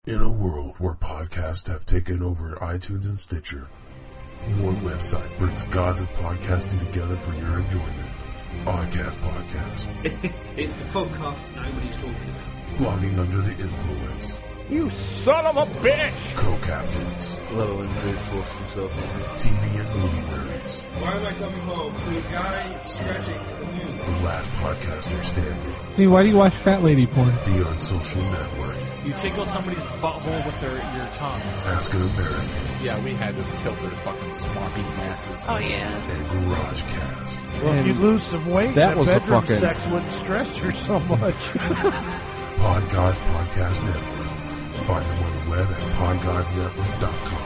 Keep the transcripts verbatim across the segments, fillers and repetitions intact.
In a world where podcasts have taken over iTunes and Stitcher, one website brings gods of podcasting together for your enjoyment. Oddcast Podcast. It's the podcast nobody's talking about. Blogging under the influence. You son of a bitch! Co-captains. Let alone brute force himself on T V and movie nerds. Why am I coming home to a guy stretching the moon? The last podcaster standing. Hey, why do you watch fat lady porn? The Unsocial Network. You tickle somebody's butthole with their, your tongue. Ask an American. Yeah, we had to kill their fucking swampy masses. Oh, yeah. And Garage Cast. Well, if you lose some weight, that that was a bedroom fucking- sex wouldn't stress you so much. Podgods Podcast Network. Find them on the web at podgods network dot com.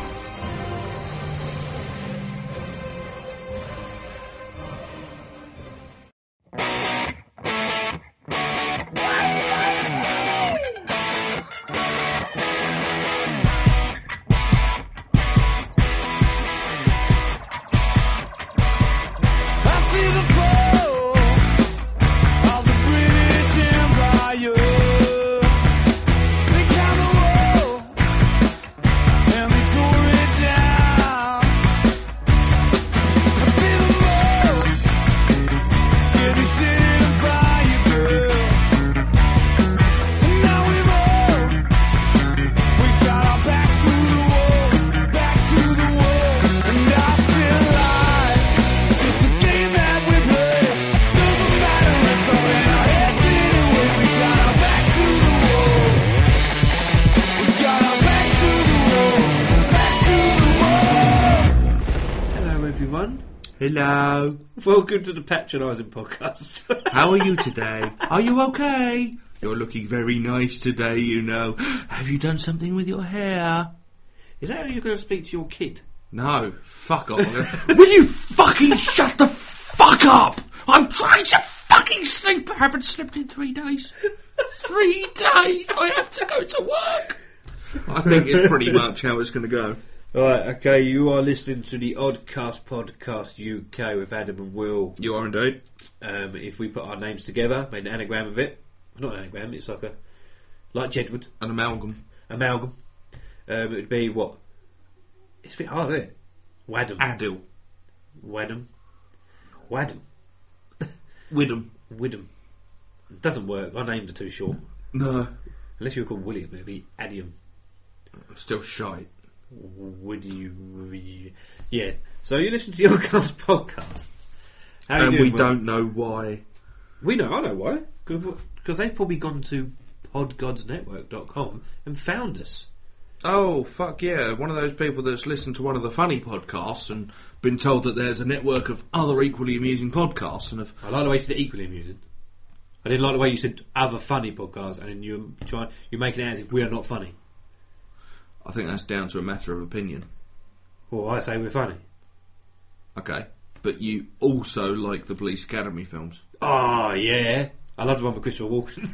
Hello. Welcome to the Patronising Podcast. How are you today? Are you okay? You're looking very nice today, you know. Have you done something with your hair? Is that how you're going to speak to your kid? No. Fuck off. Will you fucking shut the fuck up? I'm trying to fucking sleep. I haven't slept in three days. Three days. I have to go to work. I think it's pretty much how it's going to go. Right, okay, you are listening to the Oddcast Podcast U K with Adam and Will. You are indeed. Um, if we put our names together, made an anagram of it. Not an anagram, it's like a... Like Jedward. An amalgam. Amalgam. Um, it would be what? It's a bit hard, isn't it? Wadham. Adil. Wadham. Wadham. Widham. Widham. It doesn't work, our names are too short. No. Unless you were called William, it would be Adium. Still shite. Would you? Yeah. So you listen to the Oddcast Podcast. How and you doing, we Will? don't know why. We know, I know why. Because they've probably gone to podgods network dot com and found us. Oh, fuck yeah. One of those people that's listened to one of the funny podcasts and been told that there's a network of other equally amusing podcasts and have... I like the way you said equally amusing. I didn't like the way you said other funny podcasts and then you're, trying, you're making it out as if we are not funny. I think that's down to a matter of opinion. Well, I say we're funny. Okay. But you also like the Police Academy films. Oh, yeah. I love the one with Christopher Walken.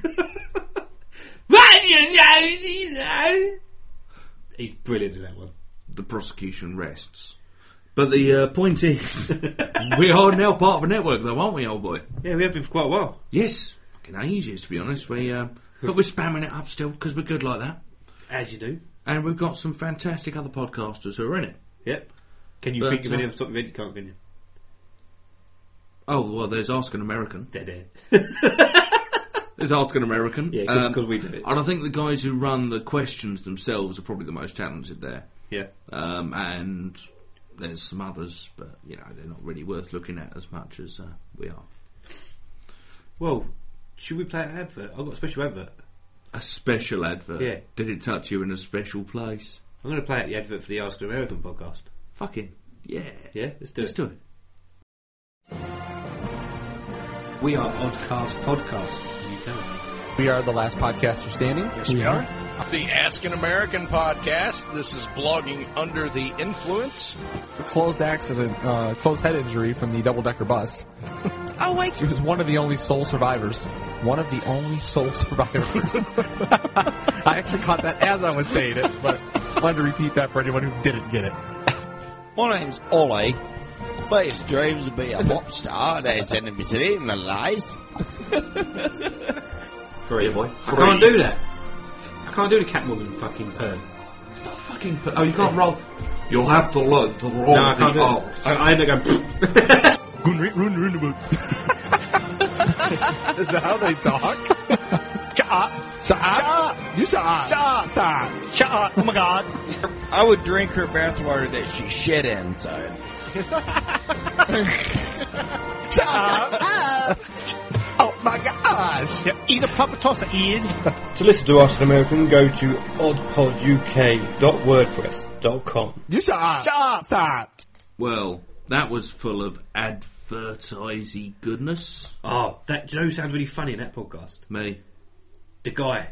He's brilliant in that one. The prosecution rests. But the uh, point is, we are now part of a network though, aren't we, old boy? Yeah, we have been for quite a while. Yes. Fucking ages, to be honest. We, uh, but we're spamming it up still, because we're good like that. As you do. And we've got some fantastic other podcasters who are in it. Yep. Can you But, think of any uh, off the top of your head? You can't, can you? Oh, well, there's Ask an American. Dead air. There's Ask an American. Yeah, because Um, we do it. And I think the guys who run the questions themselves are probably the most talented there. Yeah. Um, and there's some others, but, you know, they're not really worth looking at as much as uh, we are. Well, should we play an advert? I've got a special advert. A special advert? Yeah. Did it touch you in a special place? I'm going to play out the advert for the Ask an American podcast. Fucking yeah. Yeah, let's do Let's it. do it. We are Oddcast Podcast. You can. We are the last podcaster standing. Yes, we are. The Ask an American podcast. This is blogging under the influence. A closed accident, uh, closed head injury from the double-decker bus. Oh, wait. She was one of the only sole survivors. One of the only sole survivors. I actually caught that as I was saying it, but I wanted to repeat that for anyone who didn't get it. My name's Ollie. Biggest dreams to be a pop star. There's enemies in my lies. Three. Yeah, boy. I can't do that. I can't do the Catwoman fucking purr. It's not fucking. Put, oh, you can't roll. You'll have to learn to roll No, I the can't do R's. it. I, I end up going. Is that how they talk? Shut up. Shut up. You shut up. Shut up. Shut up. Shut up. Oh my god. I would drink her bathwater that she shit inside. Shut up. Oh my gosh. Yeah, he's a proper tosser, he is. To listen to Us American, go to oddpod u k dot wordpress dot com. You shut up. Shut up. Shut up. Well, that was full of advertising goodness. Oh, that Joe sounds really funny in that podcast. Me. The guy.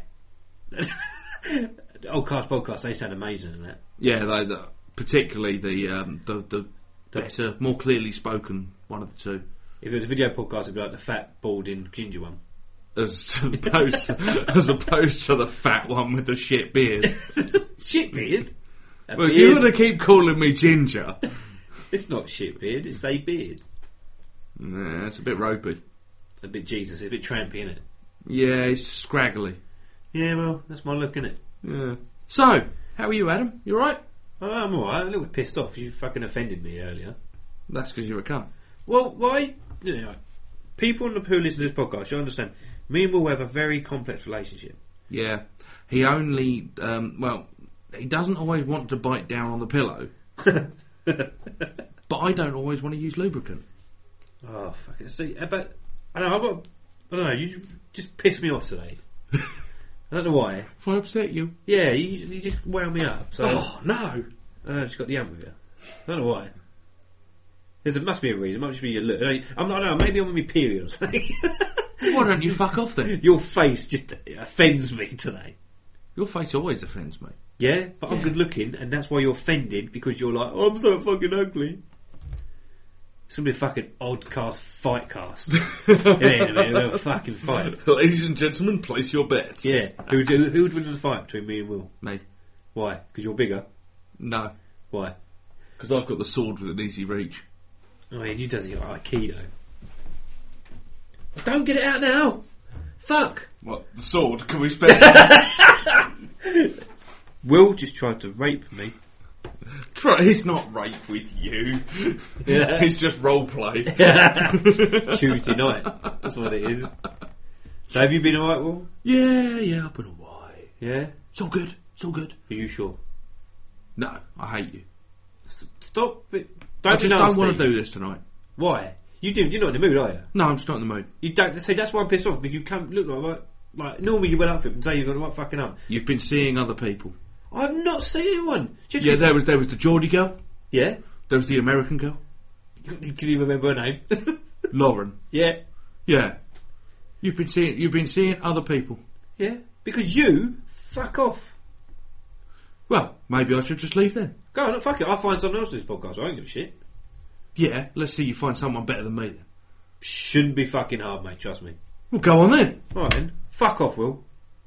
The old cast podcast, they sound amazing in that. Yeah, they, the, particularly the um, the the better, more clearly spoken one of the two. If it was a video podcast, it'd be like the fat, balding, ginger one. As opposed, as opposed to the fat one with the shit beard. Shit beard? A Well, beard? you're going to keep calling me Ginger. It's not shit beard, it's a beard. Nah, it's a bit ropey. A bit Jesus, a bit trampy, innit? Yeah, it's scraggly. Yeah, well, that's my look, innit? Yeah. So, how are you, Adam? You alright? Oh, I'm alright, I'm a little bit pissed off because you fucking offended me earlier. That's because you're a cunt. Well, why? You know, people who listen to this podcast, you understand, me and Will have a very complex relationship. Yeah. He only, um, well, he doesn't always want to bite down on the pillow. But I don't always want to use lubricant. Oh, fuck it. See, but, I don't know, I've got, I don't know, you just pissed me off today. I don't know why. If I upset you. Yeah, you, you just wound me up. So Oh, no. I just got the hump with you. I don't know why. There must be a reason. It might just be your look. I don't know, maybe I'm on my period or something. Why don't you fuck off then? Your face just offends me today. Your face always offends me. Yeah, but I'm Yeah. good looking, and that's why you're offended, because you're like, oh, I'm so fucking ugly. It's going to be a fucking odd cast fight cast. Yeah, man, we'll have a fucking fight. Ladies and gentlemen, place your bets. Yeah. Who would, who would win the fight between me and Will? Me. Why? Because you're bigger? No. Why? Because I've got the sword with an easy reach. Oh, yeah, you does your Aikido. Don't get it out now! Fuck! What? The sword? Can we specify? Will just tried to rape me. Try, it's not rape with you. Yeah. It's just role play. Tuesday night. That's what it is. So have you been alright, Will? Yeah, yeah, I've been alright. Yeah? It's all good. It's all good. Are you sure? No, I hate you. Stop it. Don't I just be don't nasty. want to do this tonight. Why? You do. You're not in the mood, are you? No, I'm just not in the mood. You don't. See, that's why I'm pissed off, because you can't look like like, like normally you went up for it and say you've got the right fucking arm. You've been seeing other people. I've not seen anyone. Just Yeah, there was there was the Geordie girl. Yeah. There was the American girl. Can you remember her name? Lauren. Yeah. Yeah. You've been seeing you've been seeing other people. Yeah. Because you fuck off. Well, maybe I should just leave then. Go on, fuck it. I'll find someone else to this podcast. I don't give a shit. Yeah, let's see you find someone better than me then. Shouldn't be fucking hard, mate. Trust me. Well, go on then. All right then. Fuck off, Will.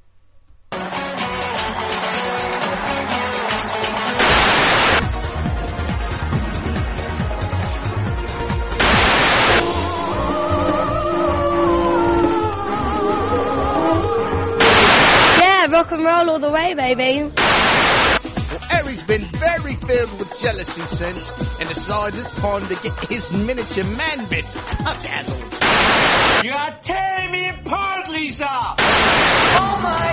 Yeah, rock and roll all the way, baby. Well, Eric's been very filled with jealousy since, and decides it's time to get his miniature man bits puzzled. You are tearing me apart, Lisa! Oh my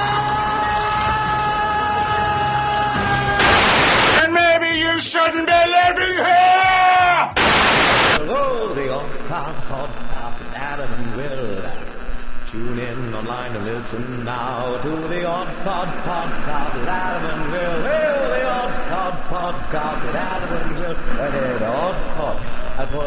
god! And maybe you shouldn't be living here! Hello, the old pod, pod, pod, Adam and Will. Tune in online and listen now to the odd pod, podcast with Adam and Will. Well, the odd pod, podcast with Adam and Will. And the odd pod, I pod.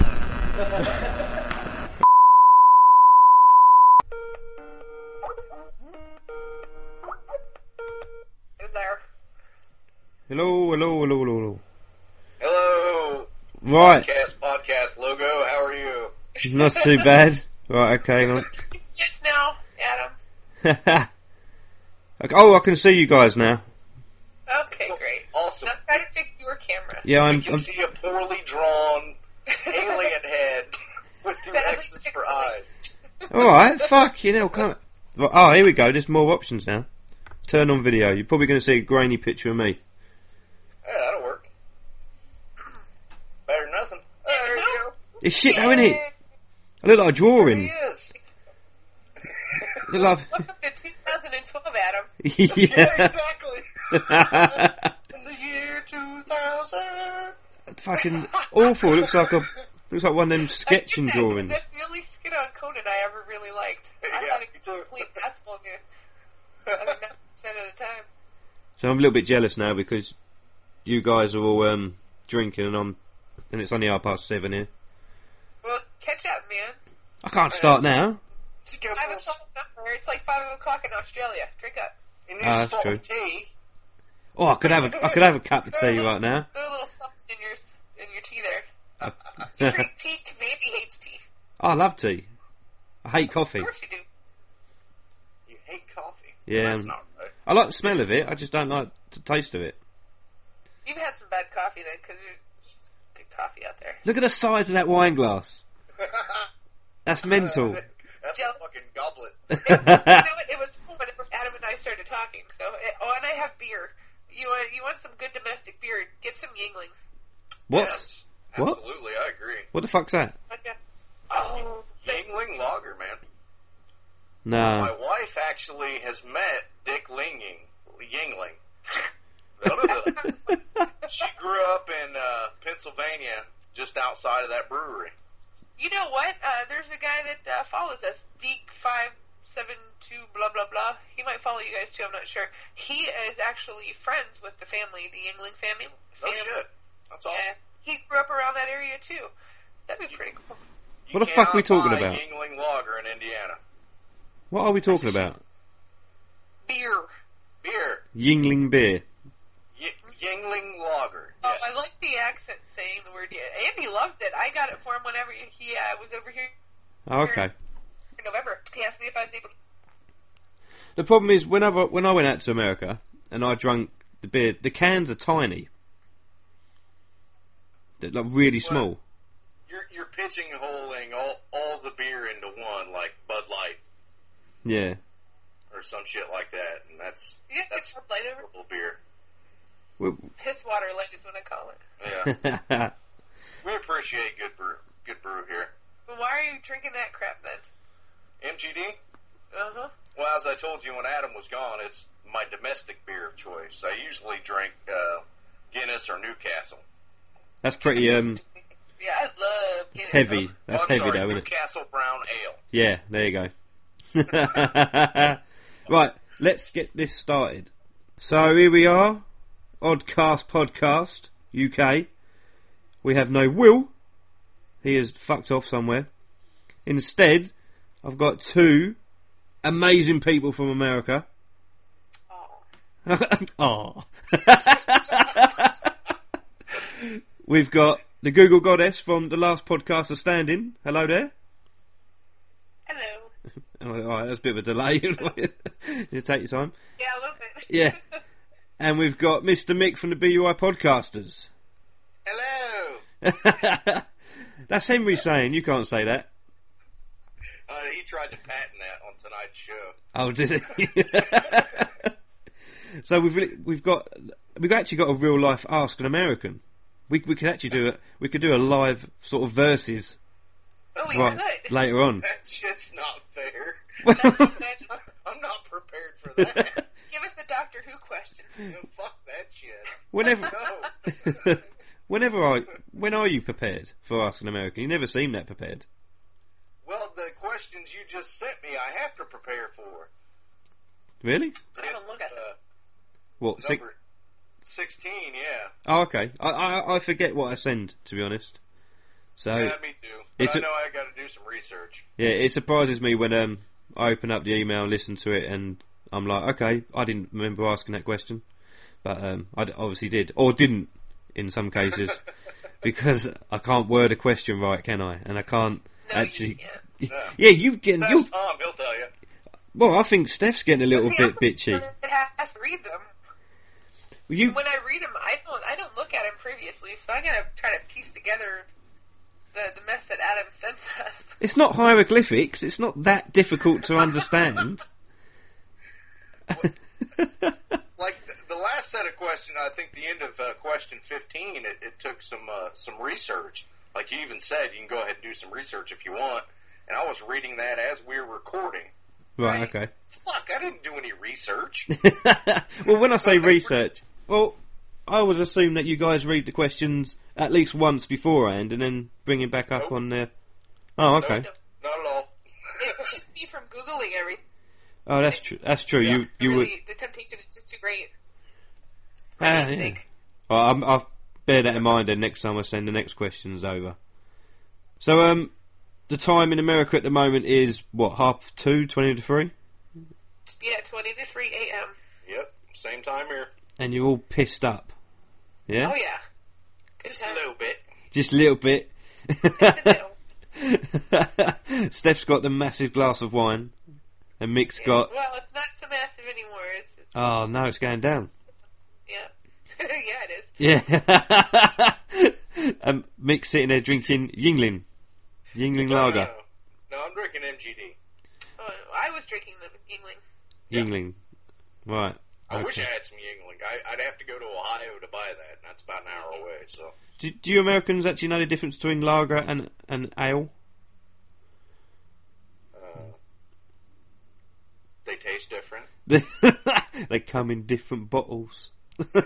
Hello, hello, hello, hello, hello. Hello. Right. Podcast, podcast logo. How are you? Not too bad. Right, okay. On. Yes, now, Adam. Okay, oh, I can see you guys now. Okay, great. Awesome. Now try to fix your camera. Yeah, I'm. You can I'm see a poorly drawn alien head with two X's for eyes. all right. Fuck you know. Come. Oh, here we go. There's more options now. Turn on video. You're probably going to see a grainy picture of me. Yeah, that'll work. Better than nothing. Oh, there you go. It's shit though, isn't it? I look like a drawing. He is. I look like... Welcome to two thousand twelve, Adam. Yeah. Exactly. In the year two thousand. Fucking awful. It looks like a looks like one of them sketching that, drawings. That's the only skit on Conan I ever really liked. I Yeah, thought it me was too. a complete asshole. I mean, ninety percent of the time. So I'm a little bit jealous now because you guys are all um, drinking and I'm and it's only half past seven here. Well, catch up, man. I can't start now. Five o'clock number. It's like five o'clock in Australia. Drink up. You Ah, that's spot true. of tea. Oh, I could have a I could have a cup of tea right now. Throw a little something in your in your tea there. You drink tea because Andy hates tea. Oh, I love tea. I hate coffee. Of course you do. You hate coffee. Yeah, That's um, not right. I like the smell of it. I just don't like the taste of it. You've had some bad coffee then, because there's just good coffee out there. Look at the size of that wine glass. That's mental. That's a fucking goblet. You know what? It was cool whenever Adam and I started talking. So, it, oh, and I have beer. You want you want some good domestic beer? Get some Yinglings. What? Yes, What? absolutely, I agree. What the fuck's that? Oh, Yingling Lager, man. Nah. My wife actually has met Dick Linging, Yingling. She grew up in uh, Pennsylvania, just outside of that brewery. you know what? Uh, there's a guy that uh, follows us, Deke five seven two blah blah blah. He might follow you guys too. I'm not sure. He is actually friends with the family, the Yingling family. Oh family. shit, that's awesome. Yeah, he grew up around that area too. That'd be pretty cool. You What the fuck are we cannot talking buy about? Yingling Lager in Indiana. What are we talking about? Beer. Beer. Yingling beer. Y- Yingling Lager. Oh, I like the accent saying the word. Yeah. Andy loves it. I got it for him whenever he uh, was over here Oh, okay. in November. He asked me if I was able to. The problem is, whenever when I went out to America and I drank the beer, the cans are tiny. They're like really small. You're you're pigeonholing all all the beer into one, like Bud Light Yeah. or some shit like that, and that's You got that's Bud Light over? horrible beer. Well, Piss water light is what I call it. Yeah, we appreciate good brew, good brew here. But why are you drinking that crap then? M G D. Uh huh. Well, as I told you when Adam was gone, it's my domestic beer of choice. I usually drink uh, Guinness or Newcastle. That's pretty um Yeah, I love Guinness. heavy. That's oh, I'm heavy sorry, though, isn't it? Newcastle Brown Ale. Yeah, there you go. Right, let's get this started. So here we are, Oddcast Podcast, U K. We have no Will. He has fucked off somewhere. Instead, I've got two amazing people from America. Oh. We've got the Google Goddess from the last podcast of Standing. Hello there. Hello. Oh, alright, that's a bit of a delay. You take your time. Yeah, a little bit. Yeah. And we've got Mister Mick from the B U I Podcasters. Hello. That's Henry saying, you can't say that. Uh, he tried to patent that on tonight's show. Oh, did he? So we've really, we've got we've actually got a real life Ask an American. We we could actually do a we could do a live sort of versus. Oh, we right, could. later on. That shit's not fair. That's essential. I'm not prepared for that. Give us a Doctor Who question. Fuck that shit. Whenever, No. whenever I when are you prepared for Ask an American? You never seem that prepared. Well, the questions you just sent me, I have to prepare for. Really? I don't look at them. Uh, What? Six? number sixteen, yeah. Oh, okay. I, I I forget what I send, to be honest. So Yeah, me too. But it's I a- know I got to do some research. yeah, it surprises me when um I open up the email and listen to it, and I'm like, okay, I didn't remember asking that question, but um I d- obviously did, or didn't in some cases, because I can't word a question right, can I? And I can't No, actually. you No. Yeah, you've getting That's you. Tom, he'll tell you. Well, I think Steph's getting a little See, I'm bit bitchy. the one that has to read them. You, When I read them, I don't. I don't look at them previously, so I gotta try to piece together the the mess that Adam sends us. it's not hieroglyphics. It's not that difficult to understand. Like the, the last set of questions, I think the end of uh, question fifteen, it, it took some uh, some research. Like you even said, you can go ahead and do some research if you want. And I was reading that as we were recording. Right, okay. Fuck, I didn't do any research. Well, when I say research, well, I always assume that you guys read the questions at least once beforehand and then bring it back up Nope. on there. Oh, okay. No, not at all. It's just me from Googling everything. Oh, that's true. That's true. Yeah. You you really, would. The temptation is just too great. Ah, yeah. Well, I'm, I'll bear that in mind then next time I send the next questions over. So, um, the time in America at the moment is, what, half two, twenty to three? Yeah, twenty to three a.m. Yep, same time here. And you're all pissed up. Yeah? Oh, yeah. Good Just time. a little bit. Just a little bit. Just a little. Steph's got the massive glass of wine. And Mick's Yeah. got... Well, it's not so massive anymore. It's, it's Oh, no, it's going down. yeah. Yeah, it is. Yeah. And Mick's sitting there drinking Yingling. Yingling lager. No, no, I'm drinking M G D. Oh, I was drinking the Yingling. Yingling. Right. I okay. wish I had some Yingling. I, I'd have to go to Ohio to buy that, and that's about an hour away, so... Do, do you Americans actually know the difference between lager and, and ale? Uh, they taste different. They come in different bottles. Lager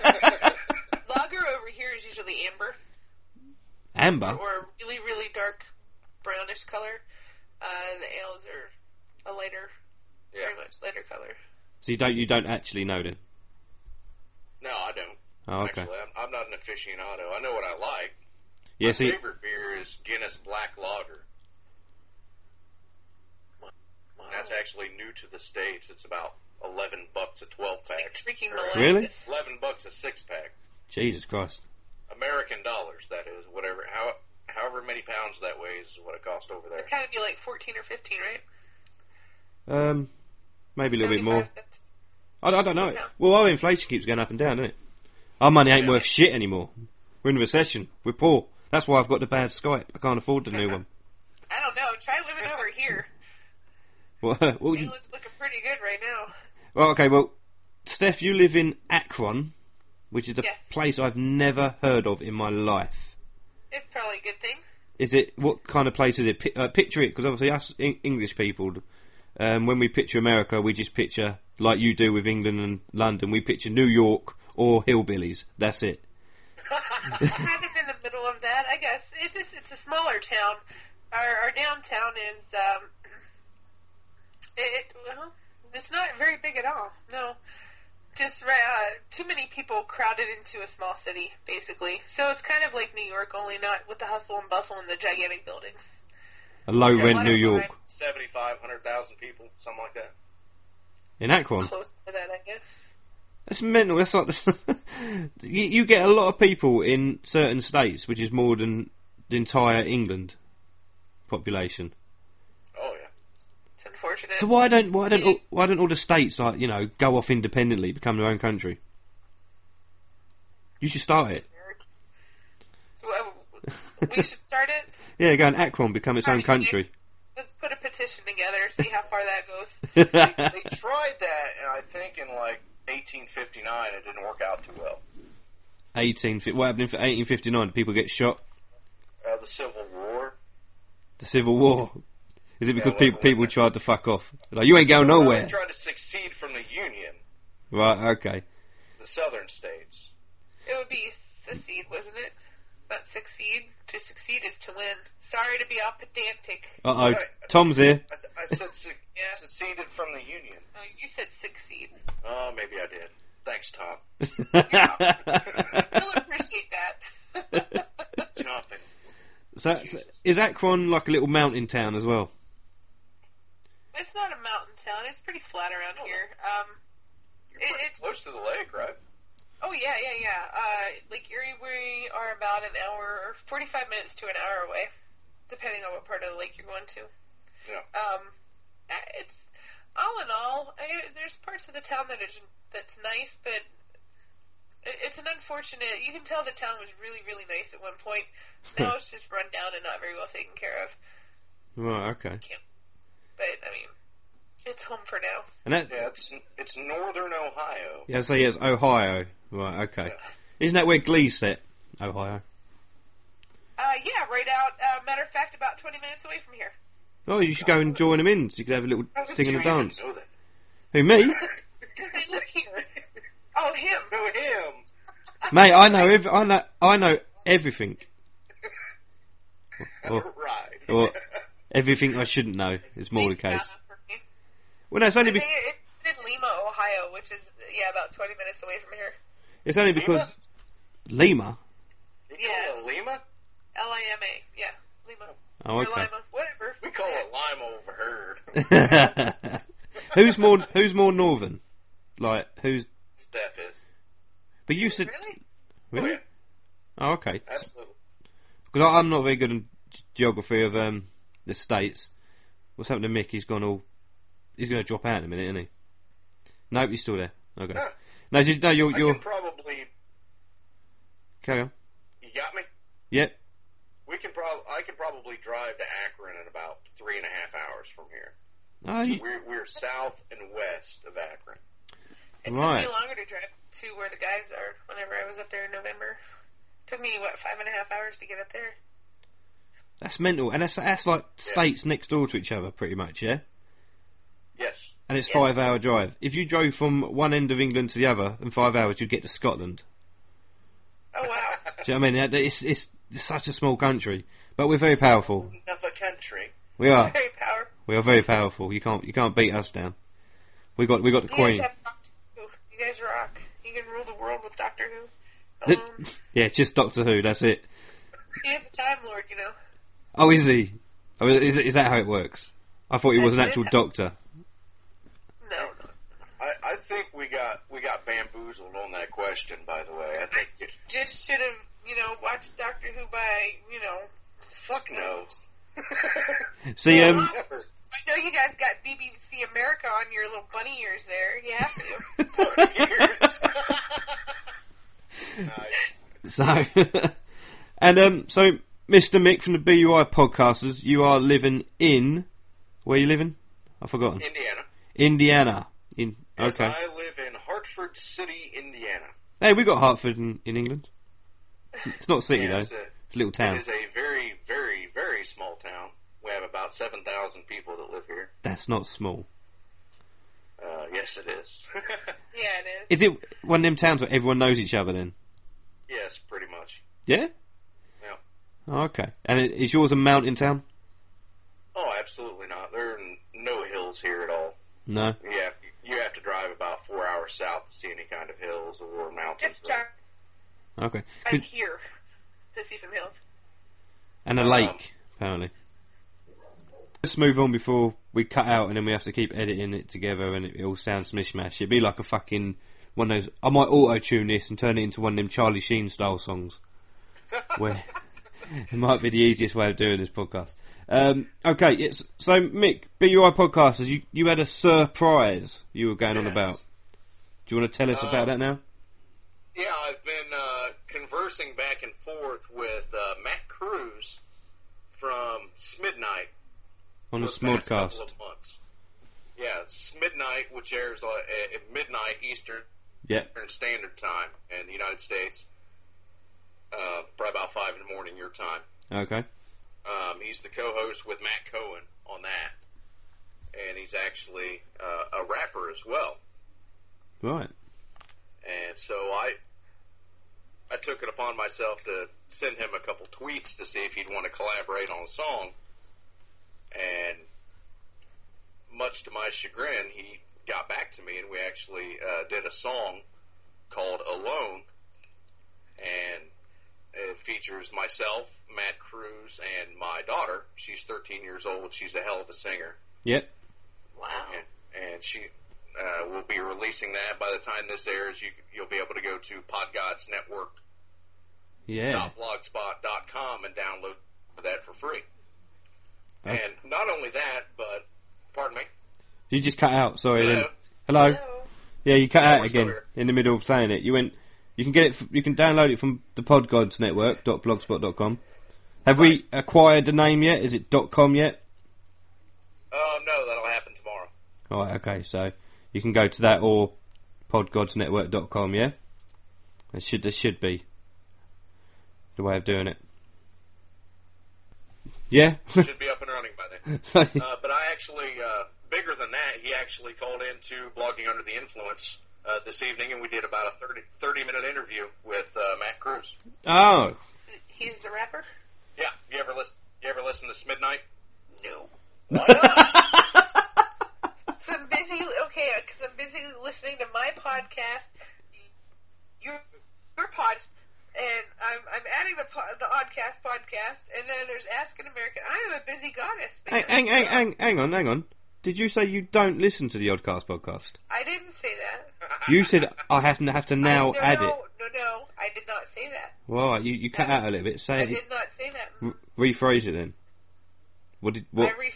over here is usually amber. Amber? Or really, really dark brownish color. Uh, the ales are a lighter, Yeah. very much lighter color. So you don't you don't actually know then? No, I don't. Oh, okay. Actually, I'm, I'm not an aficionado. I know what I like. Yeah, My see, favorite beer is Guinness Black Lager. And that's actually new to the States. It's about eleven bucks a twelve pack. Like drinking Or Really? eleven bucks a six pack. Jesus Christ. American dollars, that is. Whatever, how, however many pounds that weighs is what it costs over there. It'd kind of be like fourteen or fifteen, right? Um, maybe a little bit more. seventy-five, that's- I, I don't know. Yeah. Well, our inflation keeps going up and down, doesn't it? Our money ain't worth shit anymore. We're in a recession. We're poor. That's why I've got the bad Skype. I can't afford the new one. I don't know. Try living over here. Well, well, you, England's looking pretty good right now. well, okay, well, Steph, you live in Akron, which is a Yes. place I've never heard of in my life. It's probably a good thing. Is it, what kind of place is it? Pi- uh, picture it, because obviously us en- English people, um, when we picture America, we just picture, like you do with England and London, we picture New York or hillbillies. That's it. kind of in the middle of that, I guess. It's just, it's a smaller town. Our, our downtown is um, it, it. Well, it's not very big at all. No, just right, uh, too many people crowded into a small city, basically. So it's kind of like New York, only not with the hustle and bustle and the gigantic buildings. A low Yeah, rent a lot New of York. crime. seventy-five, one hundred thousand people, something like that. In Akron? Close to that, I guess. That's mental. That's like you, you get a lot of people in certain states, which is more than the entire England population. Oh, yeah. It's unfortunate. So why don't why don't all, why don't all the states, like, you know, go off independently, become their own country? You should start it. Well, we should start it. Yeah, go and Akron, become its own country. Let's put a petition together, see how far that goes. they, they tried that, and I think in like eighteen fifty-nine, it didn't work out too well. Eighteen. What happened in eighteen fifty-nine? Did people get shot? Uh, the Civil War. The Civil War. Is it because Yeah, people well, people tried to fuck off? Like, you ain't going Well, nowhere. They tried to succeed from the Union, Right. Okay. the southern states. It would be secede, wasn't it? Not succeed. To succeed is to win. Sorry to be all pedantic. Uh oh. Tom's here. I, s- I said su- seceded from the Union. Oh, you said succeed. Oh, maybe I did. Thanks, Tom. We'll appreciate that. Jumping. So, so is Akron like a little mountain town as well? It's not a mountain town. It's pretty flat around here. Um, it, it's Close to the lake, right? oh yeah, yeah, yeah. Uh, Lake Erie, we are about an hour, forty-five minutes to an hour away, depending on what part of the lake you're going to. Yeah. Um, it's all in all, I, there's parts of the town that is that's nice, but it, it's an unfortunate. You can tell the town was really, really nice at one point. Now it's just run down and not very well taken care of. Right. Okay. But I mean, It's home for now. And that, Yeah, it's it's northern Ohio. yeah, so yeah, it's Ohio. Right, okay. Isn't that where Glee's set? Ohio. Uh, yeah, right out. Uh, matter of fact, about twenty minutes away from here. Oh, you should go and join them in so you could have a little How did sing and you a even dance. know that? Who, me? Because they live here. Oh, him. No, him. Mate, I know, ev- I know, I know everything. Or, Right. or everything I shouldn't know is more the case. Well, no, it's only I be- think it- it's in Lima, Ohio, which is, yeah, about twenty minutes away from here. it's only because Lima. Yeah. Lima? L I M A. Yeah, Lima. Oh, Or okay. Lima, whatever. We call it Lima over here. who's more? Who's more northern? Like who's? Steph is. But you said Really? really? Oh, yeah. Oh, okay. Absolutely. Because I'm not very good in g- geography of um, the states. What's happened to Mick? He's gone all. He's going to drop out in a minute, isn't he? Nope, he's still there. Okay. Huh. No, just, no, you're I you're. can probably. Carry on. You got me? Yep. We can prob- I can probably drive to Akron in about three and a half hours from here. Oh, you, We're we're south and west of Akron. It Right. took me longer to drive to where the guys are whenever I was up there in November. It took me, what, five and a half hours to get up there? that's mental, and that's that's like states next door to each other, pretty much, yeah. Yes. And it's Yeah. five hour drive. If you drove from one end of England to the other in five hours, you'd get to Scotland. Oh, wow. Do you know what I mean? It's, it's it's such a small country, but we're very powerful. Another country. We are. Very powerful. We are very powerful. You can't you can't beat us down. We got we got the You Queen. guys have Doctor Who. You guys rock. You can rule the world with Doctor Who. The- Um, yeah, just Doctor Who. That's it. he is a Time Lord, you know. Oh, is he? Oh, is is that how it works? I thought he was an That is actual how- doctor. No, no. I, I think we got we got bamboozled on that question. By the way, I think it, Just should have, you know, watched Doctor Who by, you know. fuck no. See, um, Never. I know you guys got B B C America on your little bunny ears there. You have to. Nice. so, and um, so Mister Mick from the B U I Podcasters, you are living in where you living? I've forgotten. Indiana. Indiana. In Yes, okay. I live in Hartford City, Indiana. Hey, we got Hartford in, in England. It's not a city Yes, though. uh, It's a little town. It is a very, very, very small town. We have about seven thousand people that live here. That's not small. Uh, yes, it is. Yeah, it is. Is it one of them towns where everyone knows each other then? Yes, pretty much. Yeah? Yeah. Oh, okay. And it- is yours a mountain town? Oh, absolutely not. There are n- no hills here at all. No. You have, you have to drive about four hours south to see any kind of hills or mountains. Just drive Okay. right here to see some hills. And a lake, apparently. Let's move on before we cut out and then we have to keep editing it together and it, it all sounds mishmash. It'd be like a fucking one of those. I might auto-tune this and turn it into one of them Charlie Sheen style songs. Where it might be the easiest way of doing this podcast. Um, okay, it's, so Mick, B U I Podcasters, you, you had a surprise you were going on Yes. about. Do you want to tell us Uh, about that now? Yeah, I've been uh, conversing back and forth with uh, Matt Cruz from Smidnight. On the for the past couple Smodcast. of months. Yeah, Smidnight, which airs uh, at midnight Eastern Yeah. Standard Time in the United States. Uh, probably about five in the morning your time. Okay. Um, he's the co-host with Matt Cohen on that, and he's actually uh, a rapper as well. Right. And so I, I took it upon myself to send him a couple tweets to see if he'd want to collaborate on a song. And much to my chagrin, he got back to me, and we actually uh, did a song called "Alone," and it features myself, Matt Cruz, and my daughter. She's thirteen years old. She's a hell of a singer. Yep. Wow. And, and she uh, will be releasing that by the time this airs. You, you'll be able to go to podgods network Yeah. dot blogspot dot com and download that for free. Okay. And not only that, but, pardon me. You just cut out, sorry. Hello? Then. Hello? Hello. Yeah, you cut Oh, out we're still again here. in the middle of saying it. You went. You can get it. F- you can download it from the podgods network dot blogspot dot com. Have we acquired the name yet? Is it .com yet? Oh, no, that'll happen tomorrow. Alright, okay, so you can go to that or podgods network dot com, yeah? It should, there should be the way of doing it. Yeah? Should be up and running by then. So- uh, but I actually, uh, bigger than that, he actually called into Blogging Under the Influence uh, this evening, and we did about a thirty, thirty minute interview with uh, Matt Cruz. Oh. He's the rapper? Yeah, you ever listen? You ever listen to Midnight? No. So I'm busy, okay, because I'm busy listening to my podcast, your, your podcast, and I'm I'm adding the po- the Oddcast podcast, and then there's Ask an American. I am a busy goddess, man. Hang, hang, hang, hang on, hang on. Did you say you don't listen to the Oddcast podcast? I didn't say that. You said I have to, have to now I, no, add no, it. No, no, I did not say that. Well, you, you cut out a little bit. Say I it. did not say that. R- rephrase it then. What did what? I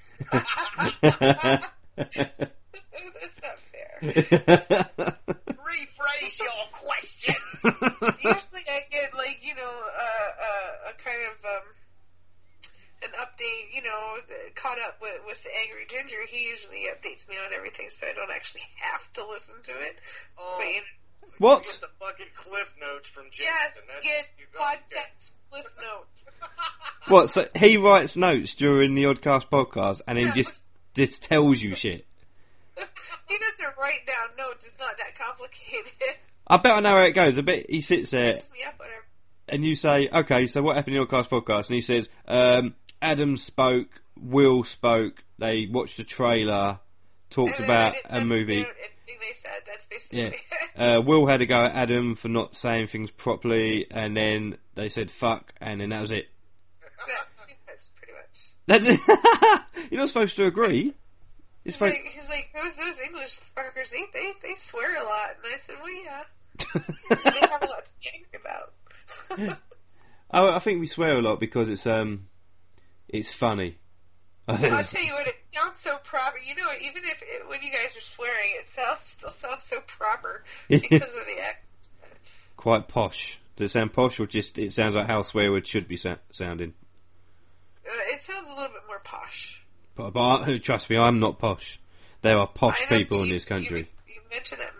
ref- That's not fair. Rephrase your question. Usually I get, like, you know, uh, uh, a kind of, um, an update, you know, caught up with, with the Angry Ginger. He usually updates me on everything, so I don't actually have to listen to it. Oh, but, you know, what? Get the fucking cliff notes from Jason. Yes, That's get you got podcast cliff notes. What? So he writes notes during the Oddcast podcast, and then just just tells you shit. He doesn't write down notes. It's not that complicated. I bet I know how it goes. I bet he sits there, Picks me up on everything. and you say, "Okay, so what happened in the Oddcast podcast?" And he says, um, "Adam spoke, Will spoke. They watched a trailer, talked And then about I didn't a have- movie." you know, anything they said. That's basically Yeah. it. Uh, Will had a go at Adam for not saying things properly, and then they said fuck, and then that was it. That- That's pretty much. That's it. You're not supposed to agree. It's He's supposed... like, he's like, those, those English fuckers, they, they, they swear a lot. And I said, well, yeah. They have a lot to be angry about. I, I think we swear a lot because it's um, it's funny. I'll tell you what, it sounds so proper. You know, even if it, when you guys are swearing, it sounds still sounds so proper because of the accent. Quite posh. Does it sound posh, or just it sounds like how swear words should be sa- sounding? Uh, it sounds a little bit more posh. But, but I, trust me, I'm not posh. There are posh I know people you, in this country. You, you mentioned that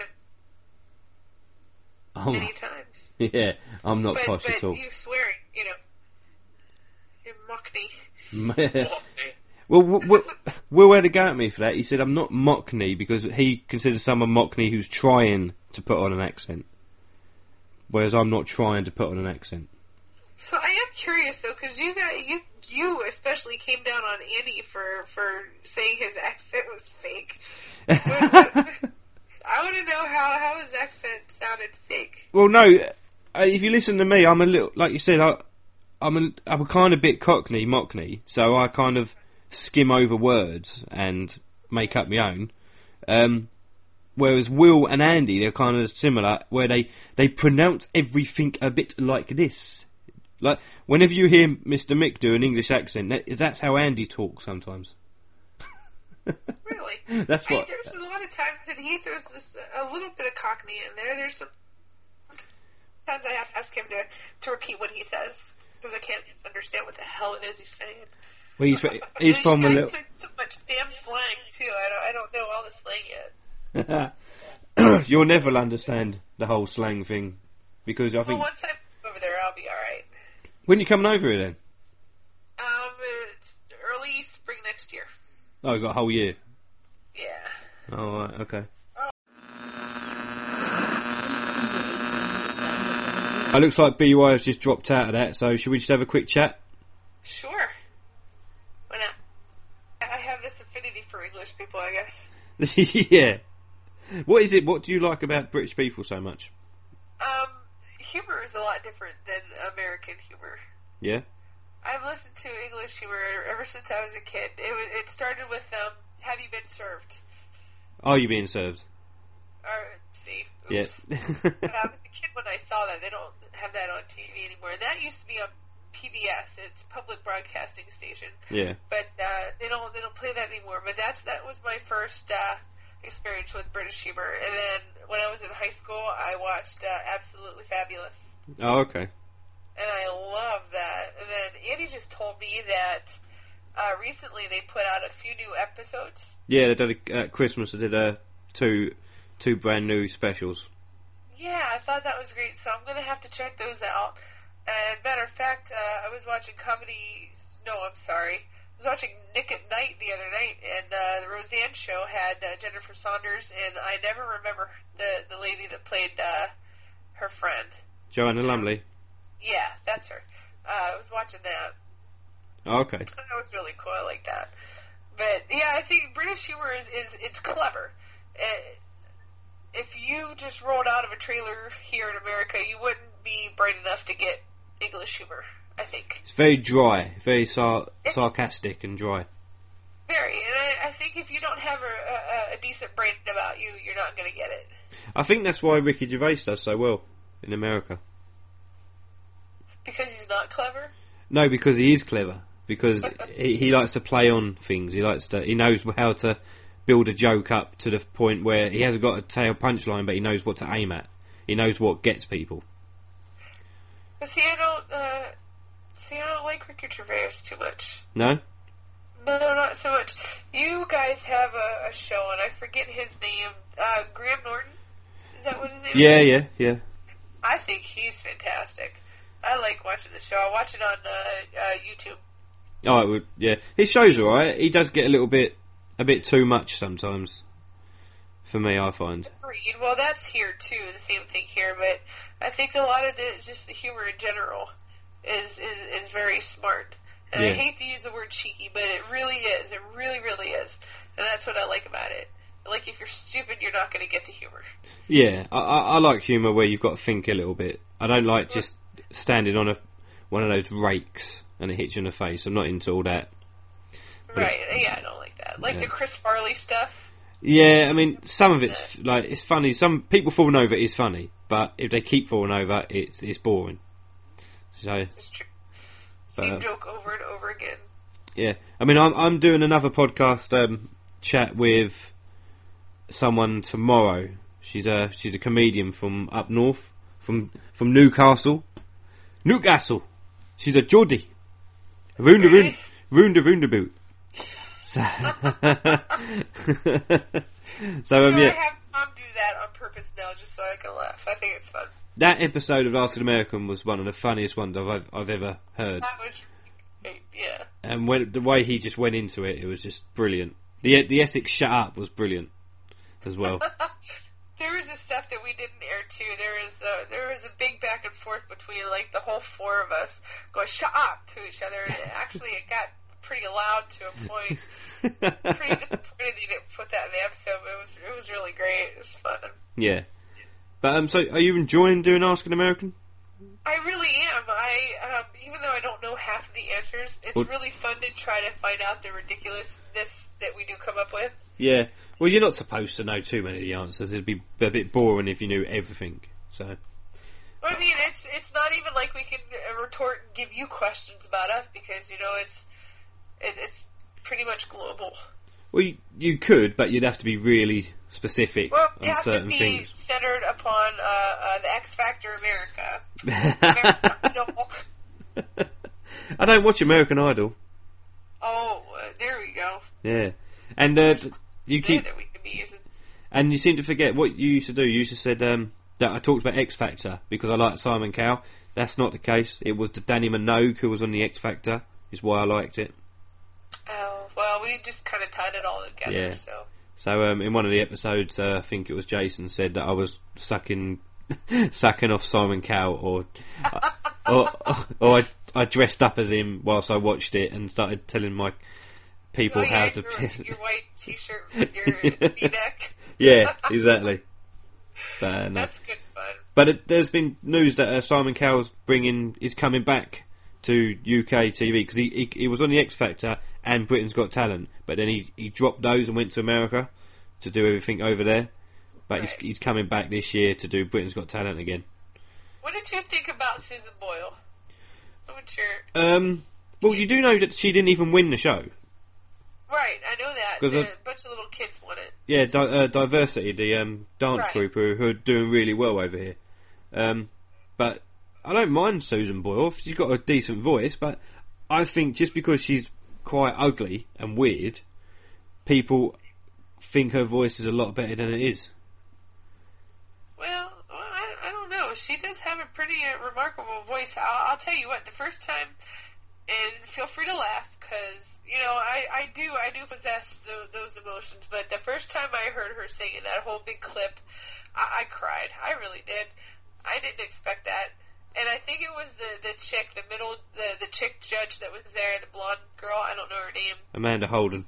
Oh, many times. yeah, I'm not but, posh but at all. you swearing, you know, you're Mockney. Well, Will, Will, Will had a go at me for that. He said I'm not Mockney because he considers someone Mockney who's trying to put on an accent, whereas I'm not trying to put on an accent. So I am curious though, because you got you you especially came down on Andy for for saying his accent was fake. I want to know how, how his accent sounded fake. Well, no, uh, if you listen to me, I'm a little, like you said, I, I'm a, I'm a kind of bit Cockney, Mockney, so I kind of skim over words and make up my own. Um, whereas Will and Andy, they're kind of similar, where they, they pronounce everything a bit like this. Like, whenever you hear Mister Mick do an English accent, that, that's how Andy talks sometimes. Really? That's I, what... there's a lot of times that he throws this, a little bit of Cockney in there. There's some times I have to ask him to, to repeat what he says, because I can't understand what the hell it is he's saying. Well, he's, he's You from a guys little... learn so much damn slang, too. I don't, I don't know all the slang yet. You'll never understand the whole slang thing, because I think... Well, once I'm over there, I'll be alright. When are you coming over here then? Um, it's early spring next year. Oh, you got a whole year. Yeah. Oh, right, okay. It looks like B Y has just dropped out of that, so should we just have a quick chat? Sure. Why not? I have this affinity for English people, I guess. Yeah. What is it, what do you like about British people so much? Um, humor is a lot different than American humor. Yeah? I've listened to English humor ever since I was a kid. It was, it started with, um, Have You Been Served? Are you being served? Or, see. Yeah. But I was a kid when I saw that. They don't have that on T V anymore. And that used to be on P B S. It's Public Broadcasting Station. Yeah. But uh, they don't they don't play that anymore. But that's that was my first uh, experience with British humor. And then when I was in high school, I watched uh, Absolutely Fabulous. Oh, okay. And I love that. And then Andy just told me that uh, recently they put out a few new episodes. Yeah, they did a, at Christmas. They did uh, two two brand new specials. Yeah, I thought that was great, so I'm gonna have to check those out. And matter of fact, uh, I was watching comedy. No, I'm sorry. I was watching Nick at Night the other night, and uh, the Roseanne show had uh, Jennifer Saunders, and I never remember the the lady that played uh, her friend. Joanna Lumley. Yeah, that's her. Uh, I was watching that. Oh, okay. I know it's really cool. I like that. But yeah, I think British humor is, is it's clever. It, if you just rolled out of a trailer here in America, you wouldn't be bright enough to get English humor, I think. It's very dry, very sar- sarcastic and dry. Very, and I, I think if you don't have a, a, a decent brain about you, you're not going to get it. I think that's why Ricky Gervais does so well in America. Because he's not clever? No, because he is clever. Because he, he likes to play on things. He likes to. He knows how to build a joke up to the point where he hasn't got a tail punchline, but he knows what to aim at. He knows what gets people. But see, I don't. Uh, see, I don't like Ricky Gervais too much. No. No, not so much. You guys have a, a show, and I forget his name. Uh, Graham Norton? Is that what his name Yeah, is? yeah, yeah. I think he's fantastic. I like watching the show. I watch it on uh, uh, YouTube. Oh, it would, yeah. His show's alright. He does get a little bit, a bit too much sometimes. For me, I find. Agreed. Well, that's here too. The same thing here, but I think a lot of the just the humor in general is is, is very smart. And Yeah. I hate to use the word cheeky, but it really is. It really, really is. And that's what I like about it. Like, if you're stupid, you're not going to get the humor. Yeah, I, I, I like humour where you've got to think a little bit. I don't like just standing on a one of those rakes and it hits you in the face. I'm not into all that. Right, yeah, I don't like that. Like Yeah. the Chris Farley stuff. Yeah, I mean, some of it's like it's funny. Some people falling over is funny, but if they keep falling over, it's it's boring. So, This is true. Same uh, joke over and over again. yeah, I mean, I'm I'm doing another podcast um, chat with someone tomorrow. She's a she's a comedian from up north, from from Newcastle, Newcastle. She's a Geordie, Roonda Roon, Roonda Roonda boot. So, so um, You know, I yeah, have Tom do that on purpose now just so I can laugh. I think it's fun. that episode of Ask an American was one of the funniest ones I've I've ever heard. That was great, yeah. And when the way he just went into it, it was just brilliant. The the Essex shut up was brilliant as well. There was this stuff that we didn't air too. There was a, there was a big back and forth between like the whole four of us going shut up to each other. And it, actually, it got pretty loud to a point. Pretty disappointed they didn't put that in the episode, but it was it was really great. It was fun. Yeah, but um, so are you enjoying doing Ask an American? I really am. I um, even though I don't know half of the answers, it's Well- really fun to try to find out the ridiculousness that we do come up with. Yeah. Well, you're not supposed to know too many of the answers. It'd be a bit boring if you knew everything. So. I mean, it's it's not even like we can uh, retort and give you questions about us because you know it's it, it's pretty much global. Well, you, you could, but you'd have to be really specific Well, you on have to certain be things. centered upon uh, uh, the X Factor America. American Idol. I don't watch American Idol. Oh, uh, there we go. Yeah, and uh, you Say keep that we could be using. and you seem to forget what you used to do. You used to said um, that I talked about X Factor because I liked Simon Cowell. That's not the case. It was the Danny Minogue who was on the X Factor. Is why I liked it. Oh well, we just kind of tied it all together. Yeah. So So um, in one of the episodes, uh, I think it was Jason said that I was sucking, sucking off Simon Cowell, or, or, or I, I dressed up as him whilst I watched it and started telling my people oh, yeah, how to your, piss. your white T-shirt with your V-neck. Yeah, exactly. But, uh, no. That's good fun. But it, there's been news that uh, Simon Cowell's bringing is coming back to U K T V because he, he he was on the X Factor and Britain's Got Talent, but then he, he dropped those and went to America to do everything over there. But Right. he's he's coming back this year to do Britain's Got Talent again. What did you think about Susan Boyle? What's your Um, well, you do know that she didn't even win the show. right? I know that. 'Cause The, of- a bunch of little kids won it. Yeah, di- uh, Diversity, the um, dance Right. group who, who are doing really well over here. Um, but I don't mind Susan Boyle. She's got a decent voice, but I think just because she's quite ugly and weird, people think her voice is a lot better than it is. Well, well I, I don't know. She does have a pretty uh, remarkable voice. I'll, I'll tell you what, the first time, and feel free to laugh, because, you know, I, I do I do possess the, those emotions, but the first time I heard her singing that whole big clip, I, I cried. I really did. I didn't expect that. And I think it was the, the chick, the middle, the, the chick judge that was there, the blonde girl, I don't know her name. Amanda Holden.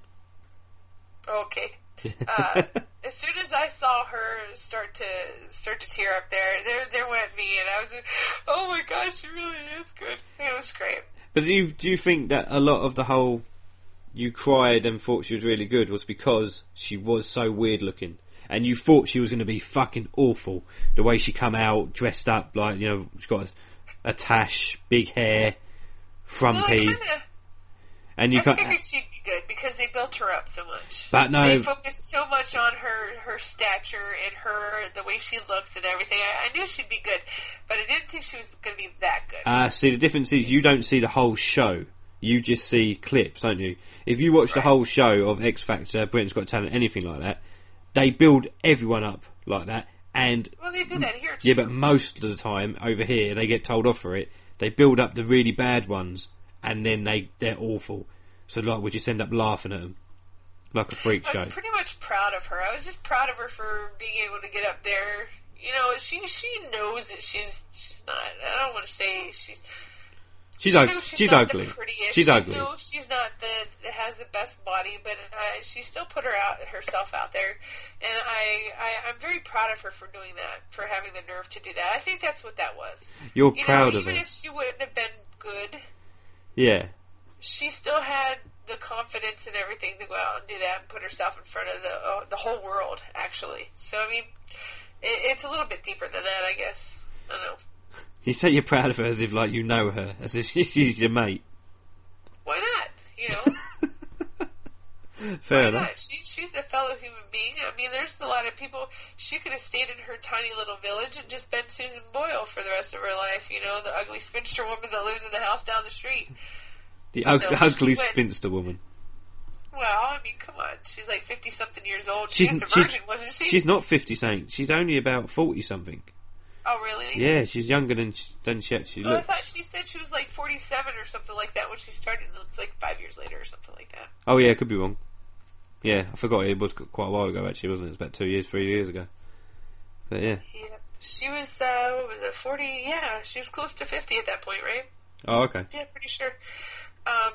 Okay. Uh, as soon as I saw her start to start to tear up there, there there went me, and I was like, oh my gosh, she really is good. It was great. But do you, do you think that a lot of the whole you cried and thought she was really good was because she was so weird looking? And you thought she was going to be fucking awful. The way she come out, dressed up, like, you know, she's got a, a tash, big hair, frumpy. Well, kinda, and you I can't, figured she'd be good because they built her up so much. But no. They focused so much on her, her stature and her, the way she looks and everything. I, I knew she'd be good, but I didn't think she was going to be that good. Uh, see, the difference is you don't see the whole show. You just see clips, don't you? If you watch right. the whole show of X Factor, Britain's Got Talent, anything like that, they build everyone up like that, and well, they do that here too. Yeah, but most of the time over here, they get told off for it. They build up the really bad ones, and then they they're awful. So like, we just end up laughing at them like a freak show. I was pretty much proud of her. I was just proud of her for being able to get up there. You know, she she knows that she's she's not. I don't want to say she's. She's, she ugly. she's, she's not ugly. The prettiest. She's, she's ugly. No, she's not the that has the best body, but uh, she still put her out herself out there, and I, I I'm very proud of her for doing that, for having the nerve to do that. I think that's what that was. You're you proud know, of her. Even if she wouldn't have been good, yeah, she still had the confidence and everything to go out and do that and put herself in front of the uh, the whole world. Actually, so I mean, it, it's a little bit deeper than that, I guess. I don't know. You say you're proud of her as if, like, you know her, as if she's your mate. Why not? You know? Fair Why enough. not? She, she's a fellow human being. I mean, there's a lot of people. She could have stayed in her tiny little village and just been Susan Boyle for the rest of her life. You know, the ugly spinster woman that lives in the house down the street. The You ug- know, ugly she went- spinster woman. Well, I mean, come on. She's like fifty-something years old. She's, She was a she's- virgin, wasn't she? She's not fifty-something. She's only about forty-something. Oh, really? Yeah, she's younger than she, than she actually Oh, I looks. thought she said she was like forty-seven or something like that when she started. And it was like five years later or something like that. Oh, yeah, could be wrong. Yeah, I forgot it was quite a while ago, actually, wasn't it? It was about two years, three years ago. But, yeah. Yeah. She was, uh, what was it, forty? Yeah, she was close to fifty at that point, right? Oh, okay. Yeah, pretty sure. Um,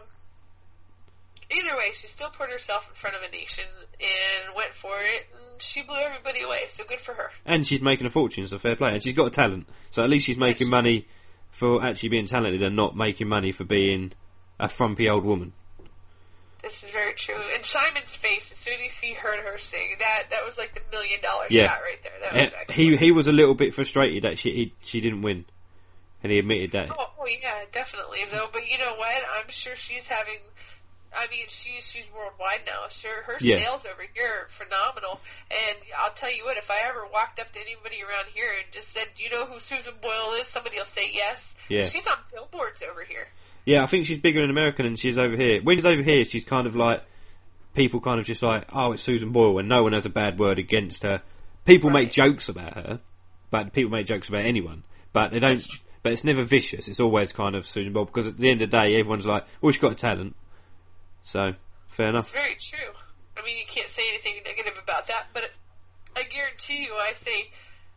either way, she still put herself in front of a nation and went for it, and she blew everybody away, so good for her. And she's making a fortune, so fair play. And she's got a talent. So at least she's making she's- money for actually being talented and not making money for being a frumpy old woman. This is very true. And Simon's face, as soon as he heard her sing, that that was like the million dollar Yeah. shot right there. That Uh, was actually he he was a little bit frustrated that she he, she didn't win. And he admitted that. Oh, oh, yeah, definitely, though. But you know what? I'm sure she's having... I mean, she's she's worldwide now. Sure, her Yeah. sales over here are phenomenal. And I'll tell you what, if I ever walked up to anybody around here and just said, do you know who Susan Boyle is? Somebody will say yes. Yeah. She's on billboards over here. Yeah, I think she's bigger in America than she's over here. When she's over here, she's kind of like... People kind of just like, oh, it's Susan Boyle, and no one has a bad word against her. People Right. make jokes about her, but people make jokes about anyone. But they don't... But it's never vicious. It's always kind of Susan Boyle, because at the end of the day, everyone's like, well, she's got a talent. So, fair It's enough. very true. I mean, you can't say anything negative about that, but I guarantee you, I say,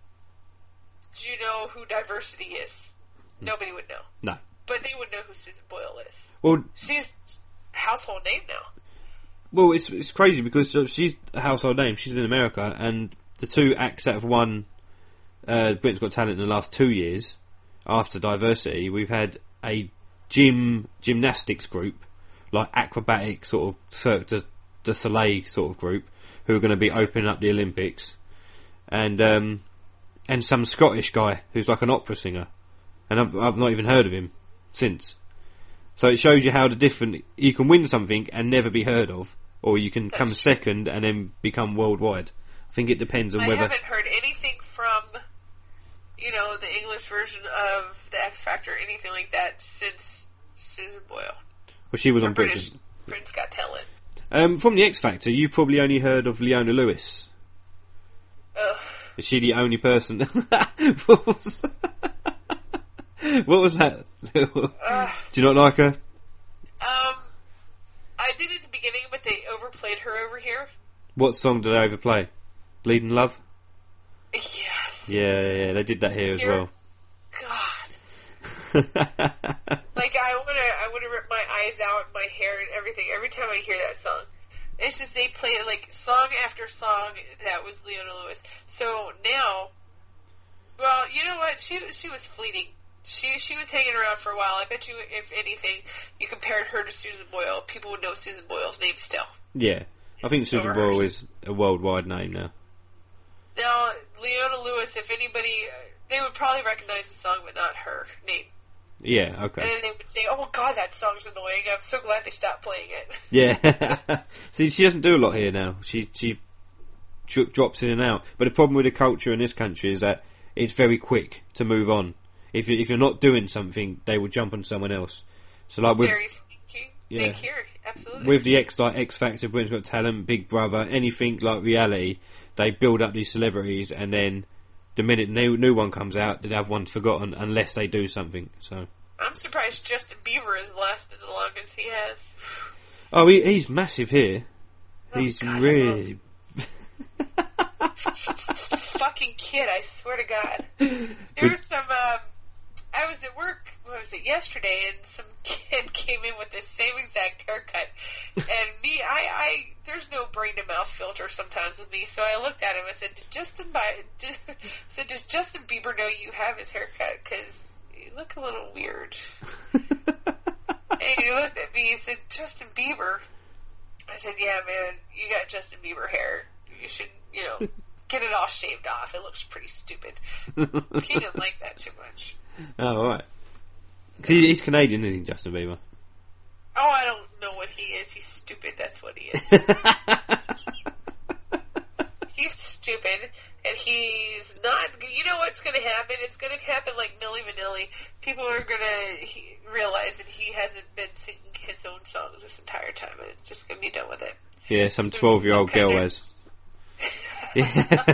do you know who diversity is? Nobody would know. No. But they would know who Susan Boyle is. Well, She's a household name now. well, it's it's crazy because she's a household name. She's in America, and the two acts that have won uh, Britain's Got Talent in the last two years, after diversity, we've had a gym gymnastics group, like acrobatic sort of Cirque du, du Soleil sort of group, who are going to be opening up the Olympics, and um, and some Scottish guy who's like an opera singer, and I've I've not even heard of him since. So it shows you how the different you can win something and never be heard of, or you can come second and then become worldwide. I think it depends on I whether. haven't heard anything from, you know, the English version of the X Factor or anything like that since Susan Boyle. Well, she was For on British. Britain. Britain's Got Talent. Um, from the X Factor, you've probably only heard of Leona Lewis. Ugh. Is she the only person? what, was what was that? uh, Do you not like her? Um, I did at the beginning, but they overplayed her over here. What song did they overplay? Bleeding Love? Yes. Yeah, yeah, they did that here as Dear well. God. Like, I wanna, I wanna rip my eyes out, my hair, and everything every time I hear that song. It's just they played like song after song that was Leona Lewis. So now, well, you know what? She she was fleeting. She she was hanging around for a while. I bet you, if anything, you compared her to Susan Boyle, people would know Susan Boyle's name still. Yeah, I think Susan Over Boyle hers. is a worldwide name now. Now, Leona Lewis, if anybody, uh, they would probably recognize the song, but not her name. Yeah, And okay. then they would say, "Oh God, that song's annoying. I'm so glad they stopped playing it." Yeah. See, she doesn't do a lot here now. She she dro- drops in and out. But the problem with the culture in this country is that it's very quick to move on. If you, if you're not doing something, they will jump on someone else. So like with Very sneaky. yeah, Think here, absolutely. with the X like X Factor, Britain's Got Talent, Big Brother, anything like reality, they build up these celebrities, and then the minute new new one comes out, the other one's forgotten unless they do something. So I'm surprised Justin Bieber has lasted as long as he has. oh, he, he's massive here. Oh, he's God, really Fucking kid, I swear to God. There was some, um, I was at work, what was it, yesterday, and some kid came in with the same exact haircut. And me, I, I, there's no brain to mouth filter sometimes with me, so I looked at him and said, did Justin, Bi- did, said, does Justin Bieber know you have his haircut? Because you look a little weird. And he looked at me and said, Justin Bieber? I said, yeah, man, you got Justin Bieber hair. You should, you know, get it all shaved off. It looks pretty stupid. He didn't like that too much. oh right. 'Cause he- he's Canadian, isn't he, Justin Bieber? Oh, I don't know what he is. He's stupid. That's what he is. He's stupid, and he's not. You know what's going to happen? It's going to happen like Milli Vanilli. People are going to realize that he hasn't been singing his own songs this entire time, and it's just going to be done with it. Yeah, some twelve-year-old girl has. That's.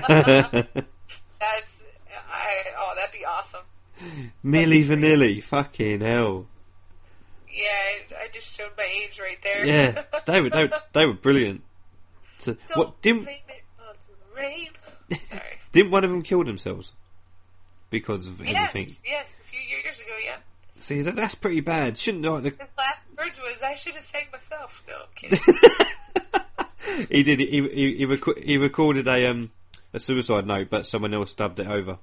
I. Oh, that'd be awesome. Milli Vanilli, fucking hell. Yeah, I, I just showed my age right there. Yeah, they were they, were- they were brilliant. So, Don't what didn't blame it on the rain. Sorry. didn't one of them kill themselves because of Yes, anything? yes, a few years ago, yeah. See, that, that's pretty bad. Shouldn't like the, His last words was, "I should have sang myself." No, I'm kidding. he did it. He he, he, reco- he recorded a um a suicide note, but someone else dubbed it over.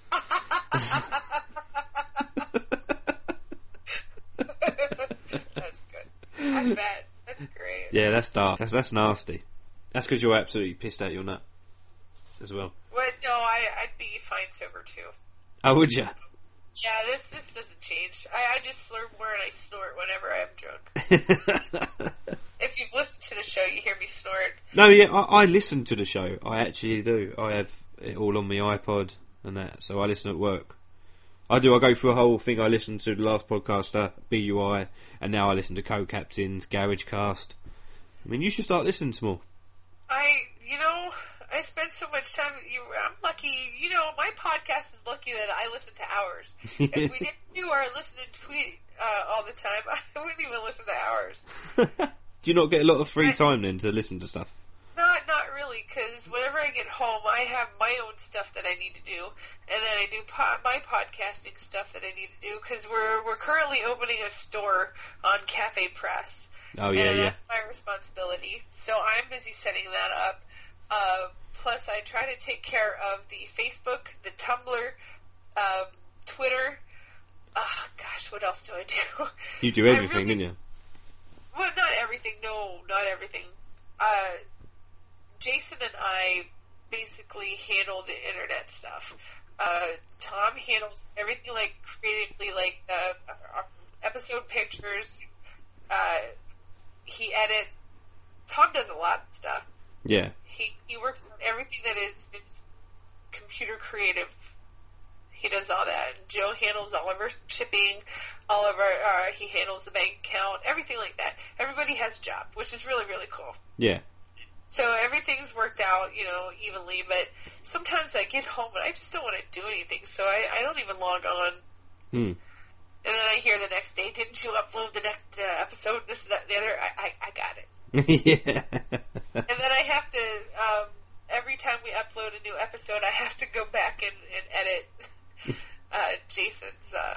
That's good. I bet. That's great. Yeah, that's dark. That's that's nasty. That's because you're absolutely pissed out your nut as well. What? No, I, I'd be fine sober too. Oh, would you? Yeah, this this doesn't change. I, I just slur more and I snort whenever I'm drunk. If you've listened to the show, you hear me snort. No, yeah, I, I listen to the show. I actually do. I have it all on my iPod and that, so I listen at work. I do. I go through a whole thing. I listen to the last podcaster, B U I, and now I listen to Co-Captains, Garage Cast. I mean, you should start listening to more. I, you know, I spend so much time. You, I'm lucky. You know, my podcast is lucky that I listen to hours. If we didn't do our listen and tweet uh, all the time, I wouldn't even listen to hours. Do you not get a lot of free time then to listen to stuff? Not, not really, because whenever I get home, I have my own stuff that I need to do, and then I do po- my podcasting stuff that I need to do, because we're we're currently opening a store on Cafe Press. Oh, yeah, and yeah. that's my responsibility. So I'm busy setting that up. Uh, plus, I try to take care of the Facebook, the Tumblr, um, Twitter. Oh, gosh, what else do I do? You do everything, really, didn't you? Well, not everything. No, not everything. Uh, Jason and I basically handle the internet stuff. Uh, Tom handles everything, like creatively, like uh, our episode pictures. Uh, he edits. Tom does a lot of stuff. Yeah. He he works on everything that is, is computer creative. He does all that. Joe handles all of our shipping, all of our, uh, he handles the bank account, everything like that. Everybody has a job, which is really, really cool. Yeah. So everything's worked out, you know, evenly, but sometimes I get home and I just don't want to do anything, so I, I don't even log on. Hmm. And then I hear the next day, didn't you upload the next uh, episode, this, that, and the other? I, I, I got it. Yeah. And then I have to, um, every time we upload a new episode, I have to go back and, and edit uh, Jason's uh,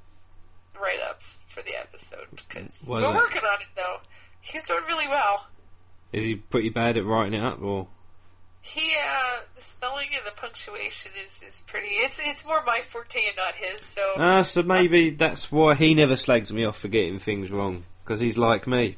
write-ups for the episode. Cause Why we're is that? working on it, though. He's doing really well. Is he pretty bad at writing it up, or? He, uh, the spelling and the punctuation is, is pretty, it's it's more my forte and not his, so... Ah, so maybe that's why he never slags me off for getting things wrong, because he's like me.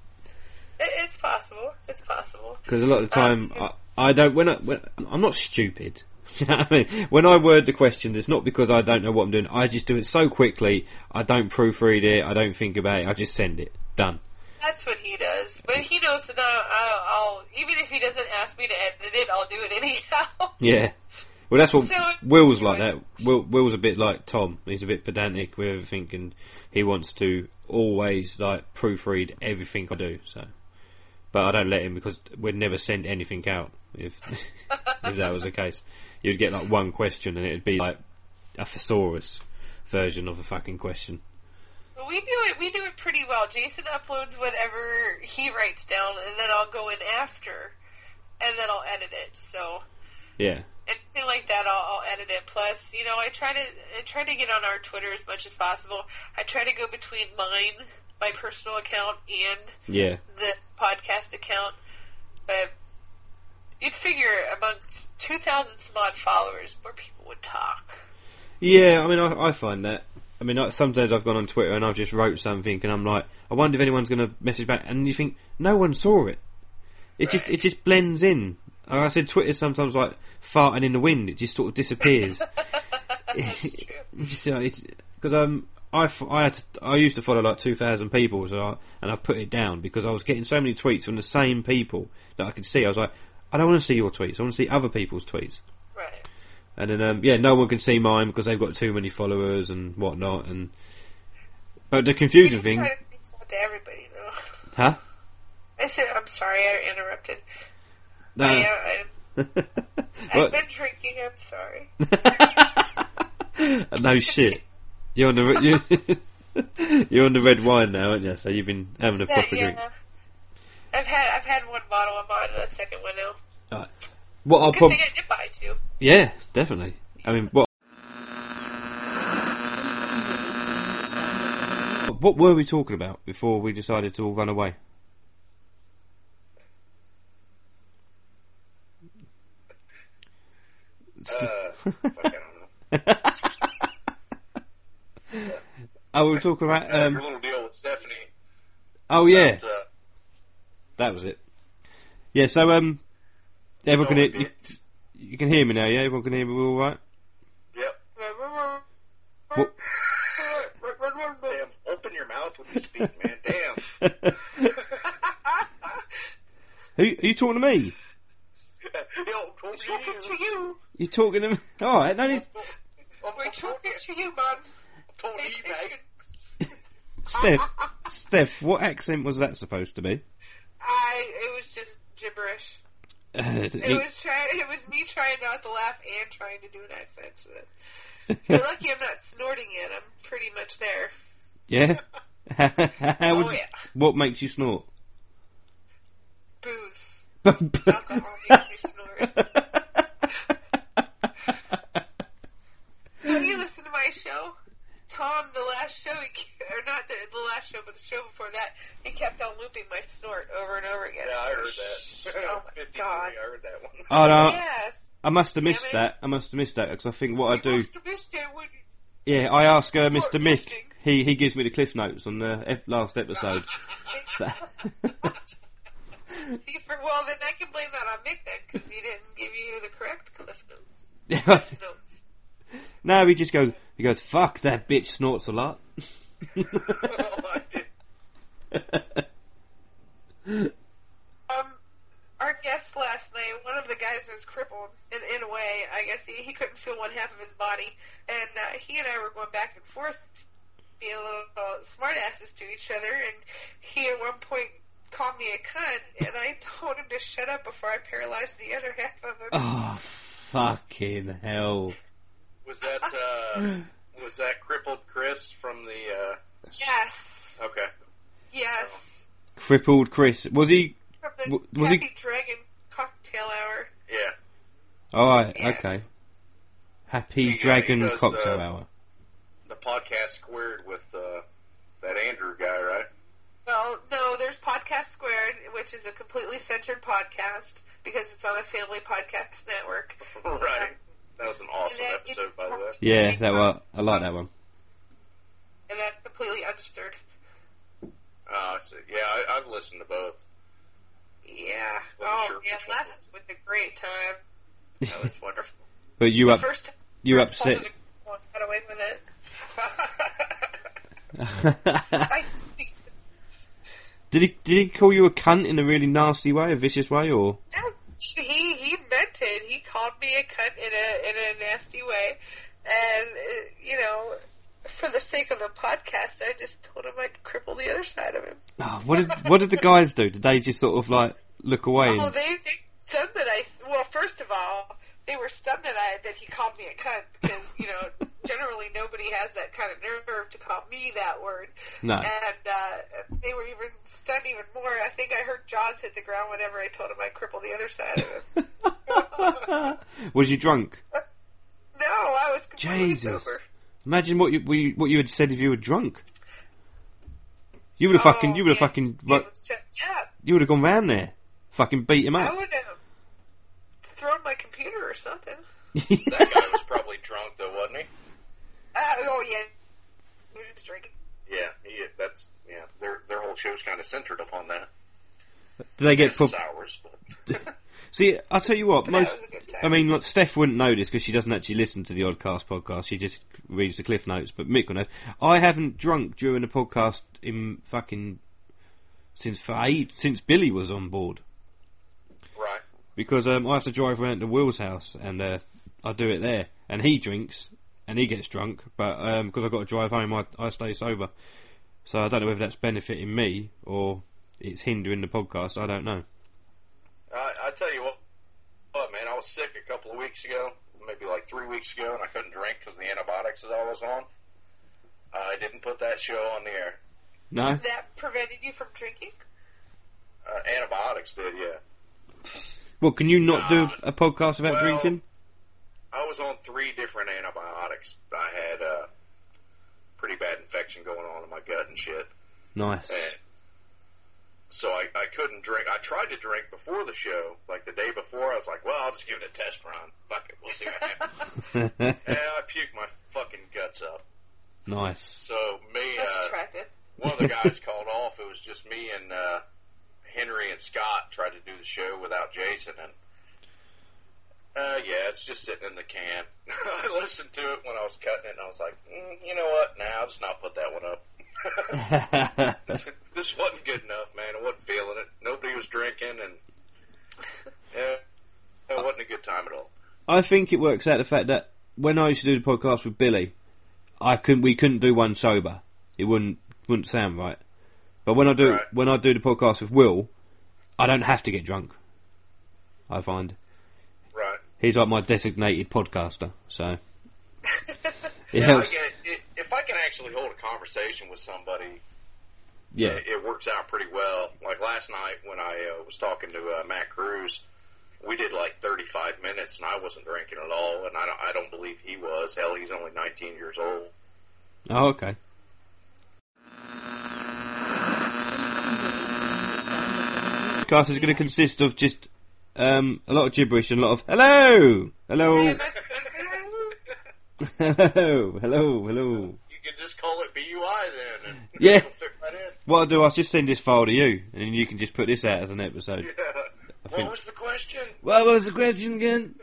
It, it's possible, it's possible. Because a lot of the time, I, I don't, when, I, when I'm not stupid. You know what I mean? When I word the questions, it's not because I don't know what I'm doing, I just do it so quickly, I don't proofread it, I don't think about it, I just send it. Done. That's what he does. But he knows that I'll, I'll, I'll, even if he doesn't ask me to edit it, I'll do it anyhow. Yeah. Well, that's what So, Will's like that. Will, Will's a bit like Tom. He's a bit pedantic with everything, and he wants to always like proofread everything I do. So, but I don't let him because we'd never send anything out if if that was the case. You'd get like one question, and it'd be like a thesaurus version of a fucking question. Well, we do it. We do it pretty well. Jason uploads whatever he writes down, and then I'll go in after, and then I'll edit it. So Yeah. anything like that, I'll, I'll edit it. Plus, you know, I try to I try to get on our Twitter as much as possible. I try to go between mine, my personal account, and Yeah. the podcast account. But you'd figure amongst two thousand some odd followers, more people would talk. Yeah, I mean, I, I find that. I mean, like, sometimes I've gone on Twitter and I've just wrote something, and I'm like, I wonder if anyone's going to message back, and you think no one saw it. It right. just it just blends in. Like I said, Twitter's sometimes like farting in the wind; it just sort of disappears. That's true. Just, you know, it's because um, I, I had to, I used to follow like two thousand people, so I, and I've put it down because I was getting so many tweets from the same people that I could see. I was like, I don't want to see your tweets; I want to see other people's tweets. Right. And then, um, yeah, no one can see mine because they've got too many followers and whatnot. And but the confusing thing, try to reach out to everybody though. Huh? I said, I'm sorry, I interrupted. No. I, uh, I, I've been drinking. I'm sorry. No shit. You're on the you, you're on the red wine now, aren't you? So you've been having a That- proper yeah. drink. I've had I've had one bottle. I'm on the second one now. Right. What I'll It's a prob- good thing I did buy two. Yeah, definitely. I mean, what what were we talking about before we decided to all run away? Uh, fuck, I don't know. Oh, we were talking about Uh, um, your little deal with Stephanie. oh yeah, About, uh, that was it. Yeah, so um, everyone can No, hear, you, you can hear me now. Yeah, everyone can hear me. We're all right. Yep. What? Damn, open your mouth when you speak, man. Damn. Who are you talking to me? Yo, talking Talking to you. You talking to me? All right, no need. We're talking to you, man. Talking Pay to you, mate. attention. Steph, Steph, what accent was that supposed to be? I. It was just gibberish. Uh, It he- was trying. It was me trying not to laugh and trying to do an accent. So that, you're lucky I'm not snorting yet. I'm pretty much there. yeah. How would Oh, you- yeah. What makes you snort? Booze. Alcohol makes me snort. Don't you listen to my show? Tom, the last show, he, ke- or not the, the last show, but the show before that, he kept on looping my snort over and over again. Yeah, I heard that. Oh my god. I heard that one. Oh no, Yes. I must have Damn missed it. that. I must have missed that because I think what I You do. must have missed it when you- Yeah, I ask uh, Mister weren't Mick. listening. He he gives me the cliff notes on the ep- last episode. So- You for- well, then I can blame that on Mick then, because he didn't give you the correct cliff notes. Yeah. Cliff notes. No, he just goes. He goes. Fuck, that bitch snorts a lot. Oh, I did. Um, our guest last night, one of the guys was crippled in, in a way. I guess he, he couldn't feel one half of his body. And uh, he and I were going back and forth, being a little smartasses to each other. And he at one point called me a cunt, and I told him to shut up before I paralyzed the other half of him. Oh, fucking hell. Was that, uh, was that crippled Chris from the, uh... Yes. Okay. Yes. Crippled Chris. Was he... From the w- was Happy he... Dragon Cocktail Hour. Yeah. Alright, Yes. okay. Happy He, uh, Dragon he does Cocktail the- Hour. The podcast squared with, uh, that Andrew guy, right? Well, no, there's Podcast Squared, which is a completely censored podcast because it's on a family podcast network. Right. That was an awesome And then episode, by the way. Yeah, that was, I like that one. And that's completely uncensored. Uh, so, yeah, I, I've listened to both. Yeah. Wasn't Oh, sure yeah, which one last was a great time. That was wonderful. But you It's up... the first time You I upset... folded a- got away with it. Did he did he call you a cunt in a really nasty way, a vicious way, or? He he meant it. He called me a cunt in a in a nasty way, and uh, you know, for the sake of the podcast, I just told him I'd cripple the other side of him. Oh, what did what did the guys do? Did they just sort of like look away? Oh, And... they they stunned that I. Well, first of all, they were stunned that I that he called me a cunt because you know generally nobody has that kind of nerve to call me that word. No. And uh, they were even stunned even more. I think I heard Jaws hit the ground whenever I told him I'd cripple the other side of him. Was you drunk? No, I was completely Jesus! sober. Imagine what you what you- what you had said if you were drunk. You would have Oh, fucking you would have yeah. fucking It like, was, yeah, you would have gone round there, fucking beat him I up. would have thrown my computer or something. That guy was probably drunk, though, wasn't he? Uh, oh yeah, we were just drinking. Yeah, he, that's, yeah, their their whole show's kind of centered upon that. Do they get Business pub- hours, but... See, I'll tell you what. But Most, that was a good time. I mean, like, Steph wouldn't know this because she doesn't actually listen to the Oddcast podcast. She just reads the cliff notes. But Mick will know. I haven't drunk during the podcast in fucking since for eight, since Billy was on board. Right. Because um, I have to drive around to Will's house and uh, I do it there, and he drinks and he gets drunk. But um, because I've got to drive home, I, I stay sober. So I don't know whether that's benefiting me or it's hindering the podcast. I don't know. I, I tell you what, what, man, I was sick a couple of weeks ago, maybe like three weeks ago, and I couldn't drink because the antibiotics that I was on. I didn't put that show on the air. No? That prevented you from drinking? Uh, antibiotics did, yeah. Well, can you not do Nah. a podcast without Well, drinking? I was on three different antibiotics. I had a pretty bad infection going on in my gut and shit. Nice. And so I, I couldn't drink. I tried to drink before the show, like the day before. I was like, well, I'll just give it a test run. Fuck it, we'll see what happens. And I puked my fucking guts up. Nice. So me, That's uh, attractive. one of the guys called off. It was just me and uh, Henry and Scott tried to do the show without Jason. And uh, yeah, it's just sitting in the can. I listened to it when I was cutting it, and I was like, mm, you know what? Nah, I'll just not put that one up. this, this wasn't good enough, man. I wasn't feeling it. Nobody was drinking, and yeah, it wasn't a good time at all. I think it works out the fact that when I used to do the podcast with Billy, I couldn't. We couldn't do one sober. It wouldn't wouldn't sound right. But when I do Right. when I do the podcast with Will, I don't have to get drunk. I find Right. he's like my designated podcaster. So it Yeah, helps. I get, it, if I can actually hold a conversation with somebody, Yeah. it, it works out pretty well. Like last night when I uh, was talking to uh, Matt Cruz, we did like thirty-five minutes, and I wasn't drinking at all, and I don't, I don't believe he was. Hell, he's only nineteen years old. Oh, okay. The podcast is going to consist of just um, a lot of gibberish and a lot of hello, hello, hello, hello, hello. You can just call it B U I then, and Yeah. it'll fit right in. What I'll do, I'll just send this file to you, and then you can just put this out as an episode. Yeah. I What think- was the question? What was the question again?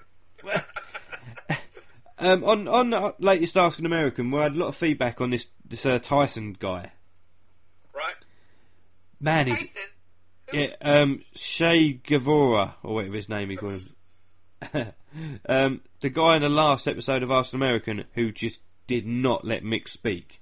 um, on on the latest Ask an American, we had a lot of feedback on this this uh, Tyson guy. Right. Man, he's Tyson. Yeah, um, Che Guevara, or whatever his name he called him. um, the guy in the last episode of Ask an American who just did not let Mick speak.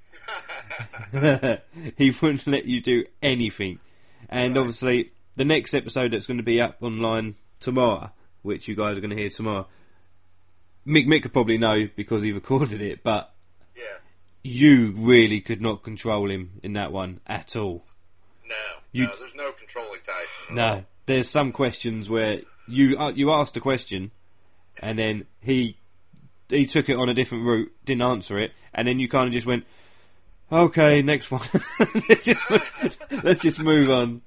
He wouldn't let you do anything. And right. obviously, the next episode that's going to be up online tomorrow, which you guys are going to hear tomorrow, Mick Mick could probably know because he recorded it, but yeah. you really could not control him in that one at all. No, you, no, there's no controlling Tyson. No, there's some questions where you uh, you asked a question, and then he he took it on a different route, didn't answer it, and then you kind of just went, okay, next one. let's just let's just move on.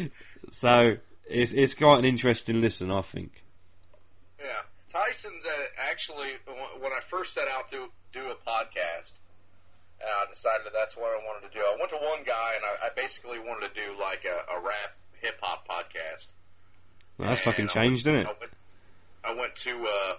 So it's it's quite an interesting listen, I think. Yeah, Tyson's uh, actually when I first set out to do a podcast. Uh, I decided that that's what I wanted to do. I went to one guy, and I, I basically wanted to do like a, a rap hip hop podcast. Well, that's and fucking I changed, went, isn't it? I went, I went to uh,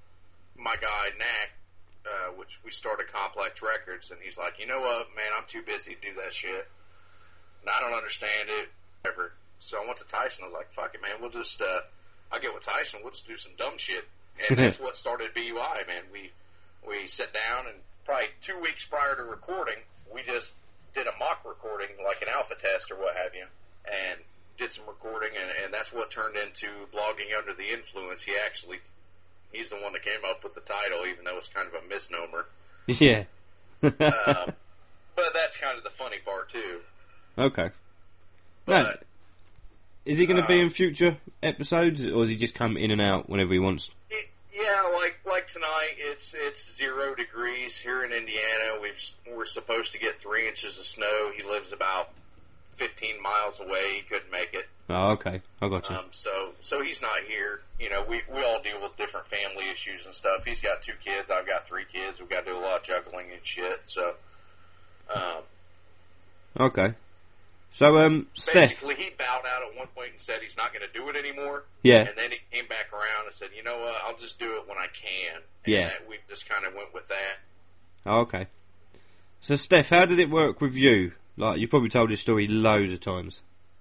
my guy Knack, uh, which we started Complex Records, and he's like, "You know what, man? I'm too busy to do that shit, and I don't understand it." Whatever. So I went to Tyson. I was like, "Fuck it, man. We'll just uh, I'll get with Tyson. We'll just do some dumb shit." And that's what started B U I, man. We we sat down and. Probably two weeks prior to recording, we just did a mock recording, like an alpha test or what have you, and did some recording, and, and that's what turned into Blogging Under the Influence. He actually, he's the one that came up with the title, even though it's kind of a misnomer. Yeah. uh, but that's kind of the funny part, too. Okay. But, now, is he going to uh, be in future episodes, or does he just come in and out whenever he wants? It, Yeah, like like tonight, it's it's zero degrees here in Indiana. We've we're supposed to get three inches of snow. He lives about fifteen miles away. He couldn't make it. Oh, okay, I got you. Um, so so he's not here. You know, we we all deal with different family issues and stuff. He's got two kids. I've got three kids. We've got to do a lot of juggling and shit. So, um, okay. So, um, Steph. Basically, he bowed out at one point and said he's not going to do it anymore. Yeah. And then he came back around and said, you know what, I'll just do it when I can. And Yeah. that, we just kind of went with that. Oh, okay. So, Steph, how did it work with you? Like, you probably told this story loads of times.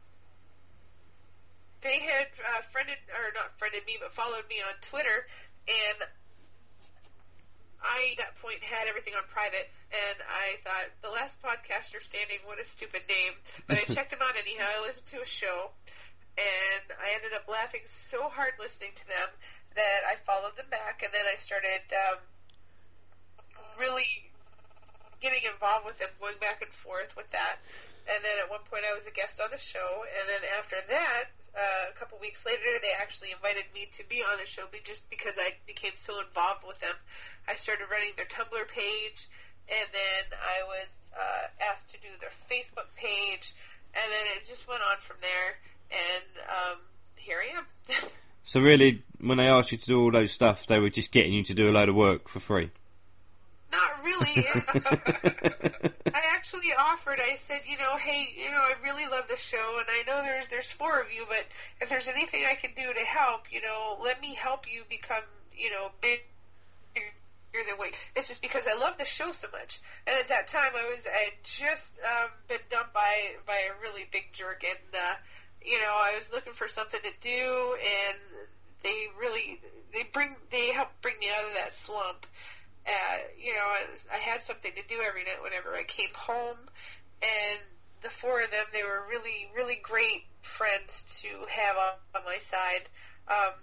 They had uh, friended, or not friended me, but followed me on Twitter, and I, at that point, had everything on private, and I thought, the last podcaster standing, what a stupid name. But I checked him out anyhow. I listened to a show, and I ended up laughing so hard listening to them that I followed them back, and then I started um, really getting involved with them, going back and forth with that. And then at one point I was a guest on the show, and then after that, uh, a couple weeks later, they actually invited me to be on the show just because I became so involved with them. I started running their Tumblr page, and then I was uh, asked to do their Facebook page, and then it just went on from there, and um, here I am. So really, when they asked you to do all those stuff, they were just getting you to do a load of work for free? Not really. I actually offered, I said, you know, hey, you know, I really love the show, and I know there's there's four of you, but if there's anything I can do to help, you know, let me help you become, you know, bigger than what. It's just because I love the show so much. And at that time, I was, I had just um, been dumped by, by a really big jerk, and, uh, you know, I was looking for something to do, and they really, they bring, they help bring me out of that slump. Uh, you know, I, I had something to do every night whenever I came home, and the four of them, they were really, really great friends to have on, on my side. Um,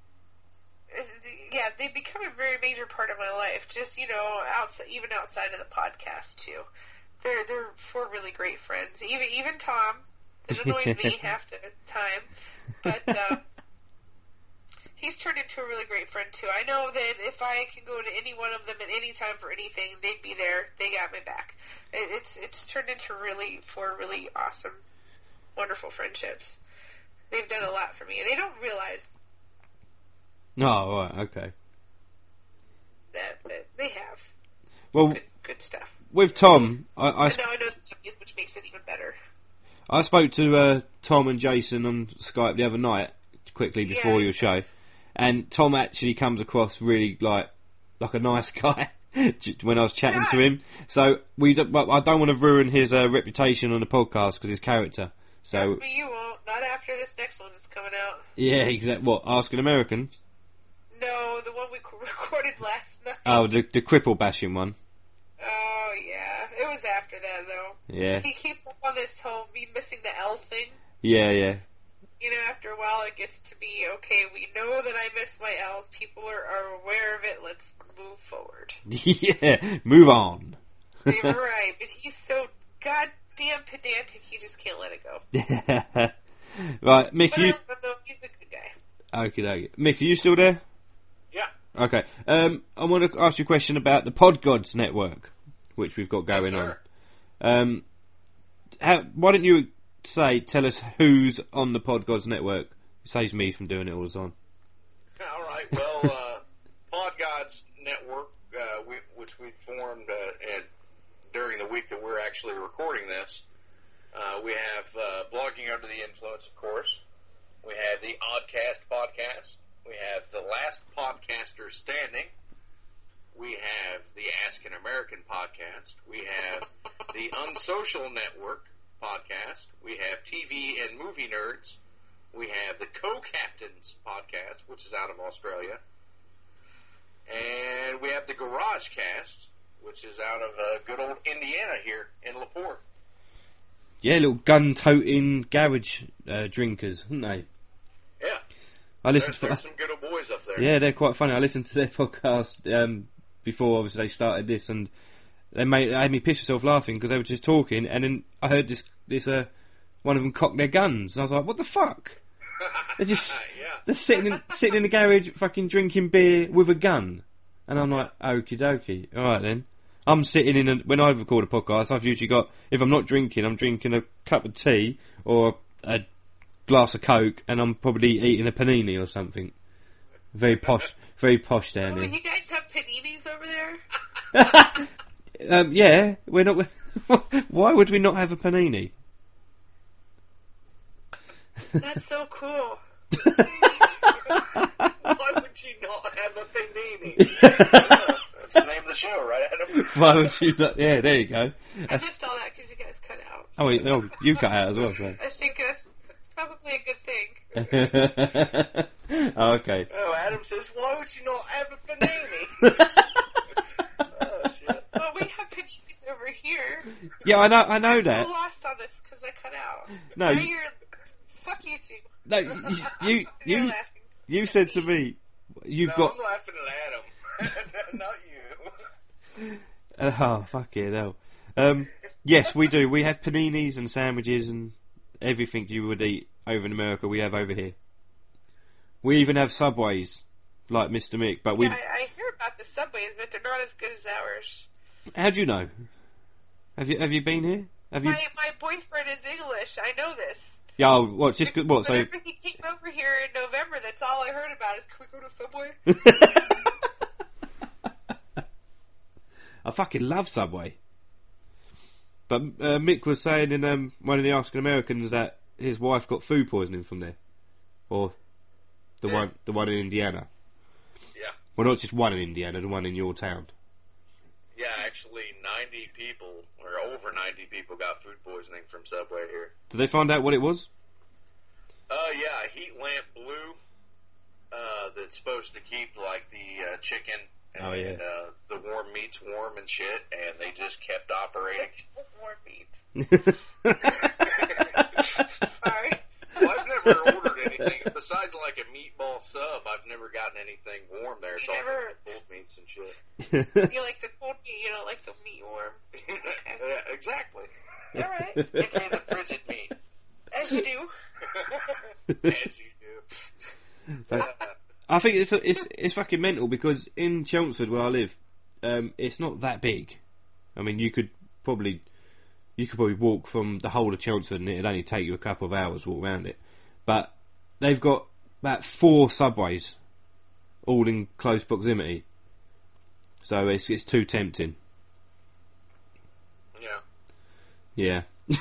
yeah, they become a very major part of my life, just, you know, outside, even outside of the podcast, too. They're, they're four really great friends. Even, even Tom, that annoys me half the time, but, um, he's turned into a really great friend, too. I know that if I can go to any one of them at any time for anything, they'd be there. They got my back. It, it's it's turned into really, four really awesome, wonderful friendships. They've done a lot for me, and they don't realize Oh, right, okay. that, but they have. Well, good, good stuff. With Tom, I... I and now I know the obvious, which makes it even better. I spoke to uh, Tom and Jason on Skype the other night, quickly before Yeah. your show, and Tom actually comes across really like like a nice guy when I was chatting to him. So we, do, but I don't want to ruin his uh, reputation on the podcast because his character. So Trust me, you won't. Not after this next one that's coming out. yeah, exactly. What? Ask an American? No, the one we c- recorded last night. Oh, the the cripple bashing one. Oh, yeah. It was after that, though. Yeah. He keeps up on this whole me missing the L thing. Yeah, yeah. You know, after a while it gets to be, okay, we know that I missed my L's. People are, are aware of it. Let's move forward. Yeah, move on. You're right, but he's so goddamn pedantic, he just can't let it go. Right, Mick, But you... I love him, though. He's a good guy. Okay, okay. Mick, are you still there? Yeah. Okay. Um, I want to ask you a question about the Pod Gods network, which we've got going Yes, on. Um, how, why don't you say, tell us who's on the Pod Gods network? It saves me from doing it all the time. All right. Well, uh, Pod Gods Network, uh, we, which we formed uh, at, during the week that we're actually recording this, uh, we have uh, Blogging Under the Influence, of course. We have the Oddcast podcast. We have the Last Podcaster Standing. We have the Ask an American podcast. We have the Unsocial Network podcast. We have T V and Movie Nerds. We have the Co-Captains podcast, which is out of Australia. And we have the Garage Cast, which is out of uh, good old Indiana here in LaPorte. Yeah, little gun-toting garage uh, drinkers, aren't they? Yeah. I listened there's, to there's some good old boys up there. Yeah, they're quite funny. I listened to their podcast um, before, obviously, they started this, and they made, they made me piss myself laughing because they were just talking, and then I heard this, this uh, one of them cock their guns, and I was like, what the fuck? They're just yeah. they're sitting in, sitting in the garage, fucking drinking beer with a gun, and I'm like, okie dokie, all right then. I'm sitting in a, when I record a podcast, I've usually got, if I'm not drinking, I'm drinking a cup of tea or a glass of Coke, and I'm probably eating a panini or something. Very posh, very posh down Oh, here. you guys have paninis over there? Um, yeah, we're not. Why would we not have a panini? That's so cool. Why would you not have a panini? That's the name of the show, right, Adam? Why would you not? Yeah, there you go. I That's, missed all that because you guys cut out. oh, wait, oh, you cut out as well, so. I think that's, that's probably a good thing. Oh, okay. Oh, Adam says, why would you not have a panini? Oh, shit. Well, we have paninis over here. Yeah, I know. I know I'm that. so lost on this because I cut out. No, Now you- you're... Fuck you two. No, you, you, You're you, laughing. you said to me, you've no, got. I'm laughing at Adam. Not you. Uh, oh, fuck it, hell. Um, yes, we do. We have paninis and sandwiches and everything you would eat over in America, we have over here. We even have Subways, like Mister Mick, but we. Yeah, I, I hear about the Subways, but they're not as good as ours. How do you know? Have you have you been here? Have you? My my boyfriend is English. I know this. Yeah, oh, what? Just good- what? So. Whenever he came over here in November, that's all I heard about is, can we go to Subway? I fucking love Subway. But uh, Mick was saying in um, one of the Asking Americans that his wife got food poisoning from there, or the Yeah. one, the one in Indiana. Yeah. Well, not just one in Indiana, the one in your town. Yeah, actually, ninety people, or over ninety people, got food poisoning from Subway here. Did they find out what it was? Uh, yeah, heat lamp blue. Uh, that's supposed to keep like the uh, chicken and Oh, yeah. uh, the warm meats warm and shit, and they just kept operating. Warm meats. Sorry. Well, I've never ordered anything besides like a meatball sub. I've never gotten anything warm there. It's You all never- just the cold meats and shit. You like the cold meat, you don't like the meat warm. Okay. Yeah, exactly. Alright. Give me the frigid meat. As you do. As you do. But I think it's it's it's fucking mental because in Chelmsford where I live, um, it's not that big. I mean, you could probably you could probably walk from the whole of Chelmsford and it'd only take you a couple of hours to walk around it. But they've got about four subways, all in close proximity. So it's it's too tempting. Yeah. Yeah. we,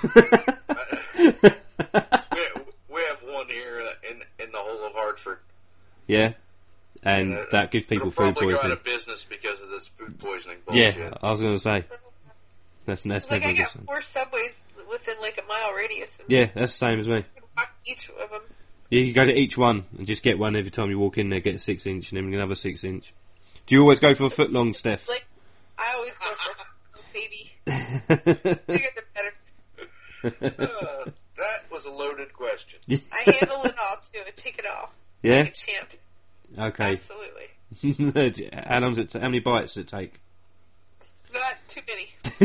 we have one here in in the whole of Hartford. Yeah. And Uh, that gives people It'll food probably go out poisoning. of business because of this food poisoning bullshit. Yeah, I was going to say. That's, that's like never I a good got sign. four subways within like a mile radius. And Yeah, that's the same as me. I can walk each of them. You can go to each one and just get one every time you walk in there, get a six inch and then another six inch. Do you always go for a foot long, Steph? Like I always go for a baby. Bigger the better. Uh, that was a loaded question. I handle it all too. I take it all. Yeah? Like a champ. Okay. Absolutely. how long does it? How many bites does it take? Not too many.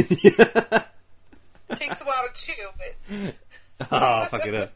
It takes a while to chew, but Oh, fuck it up.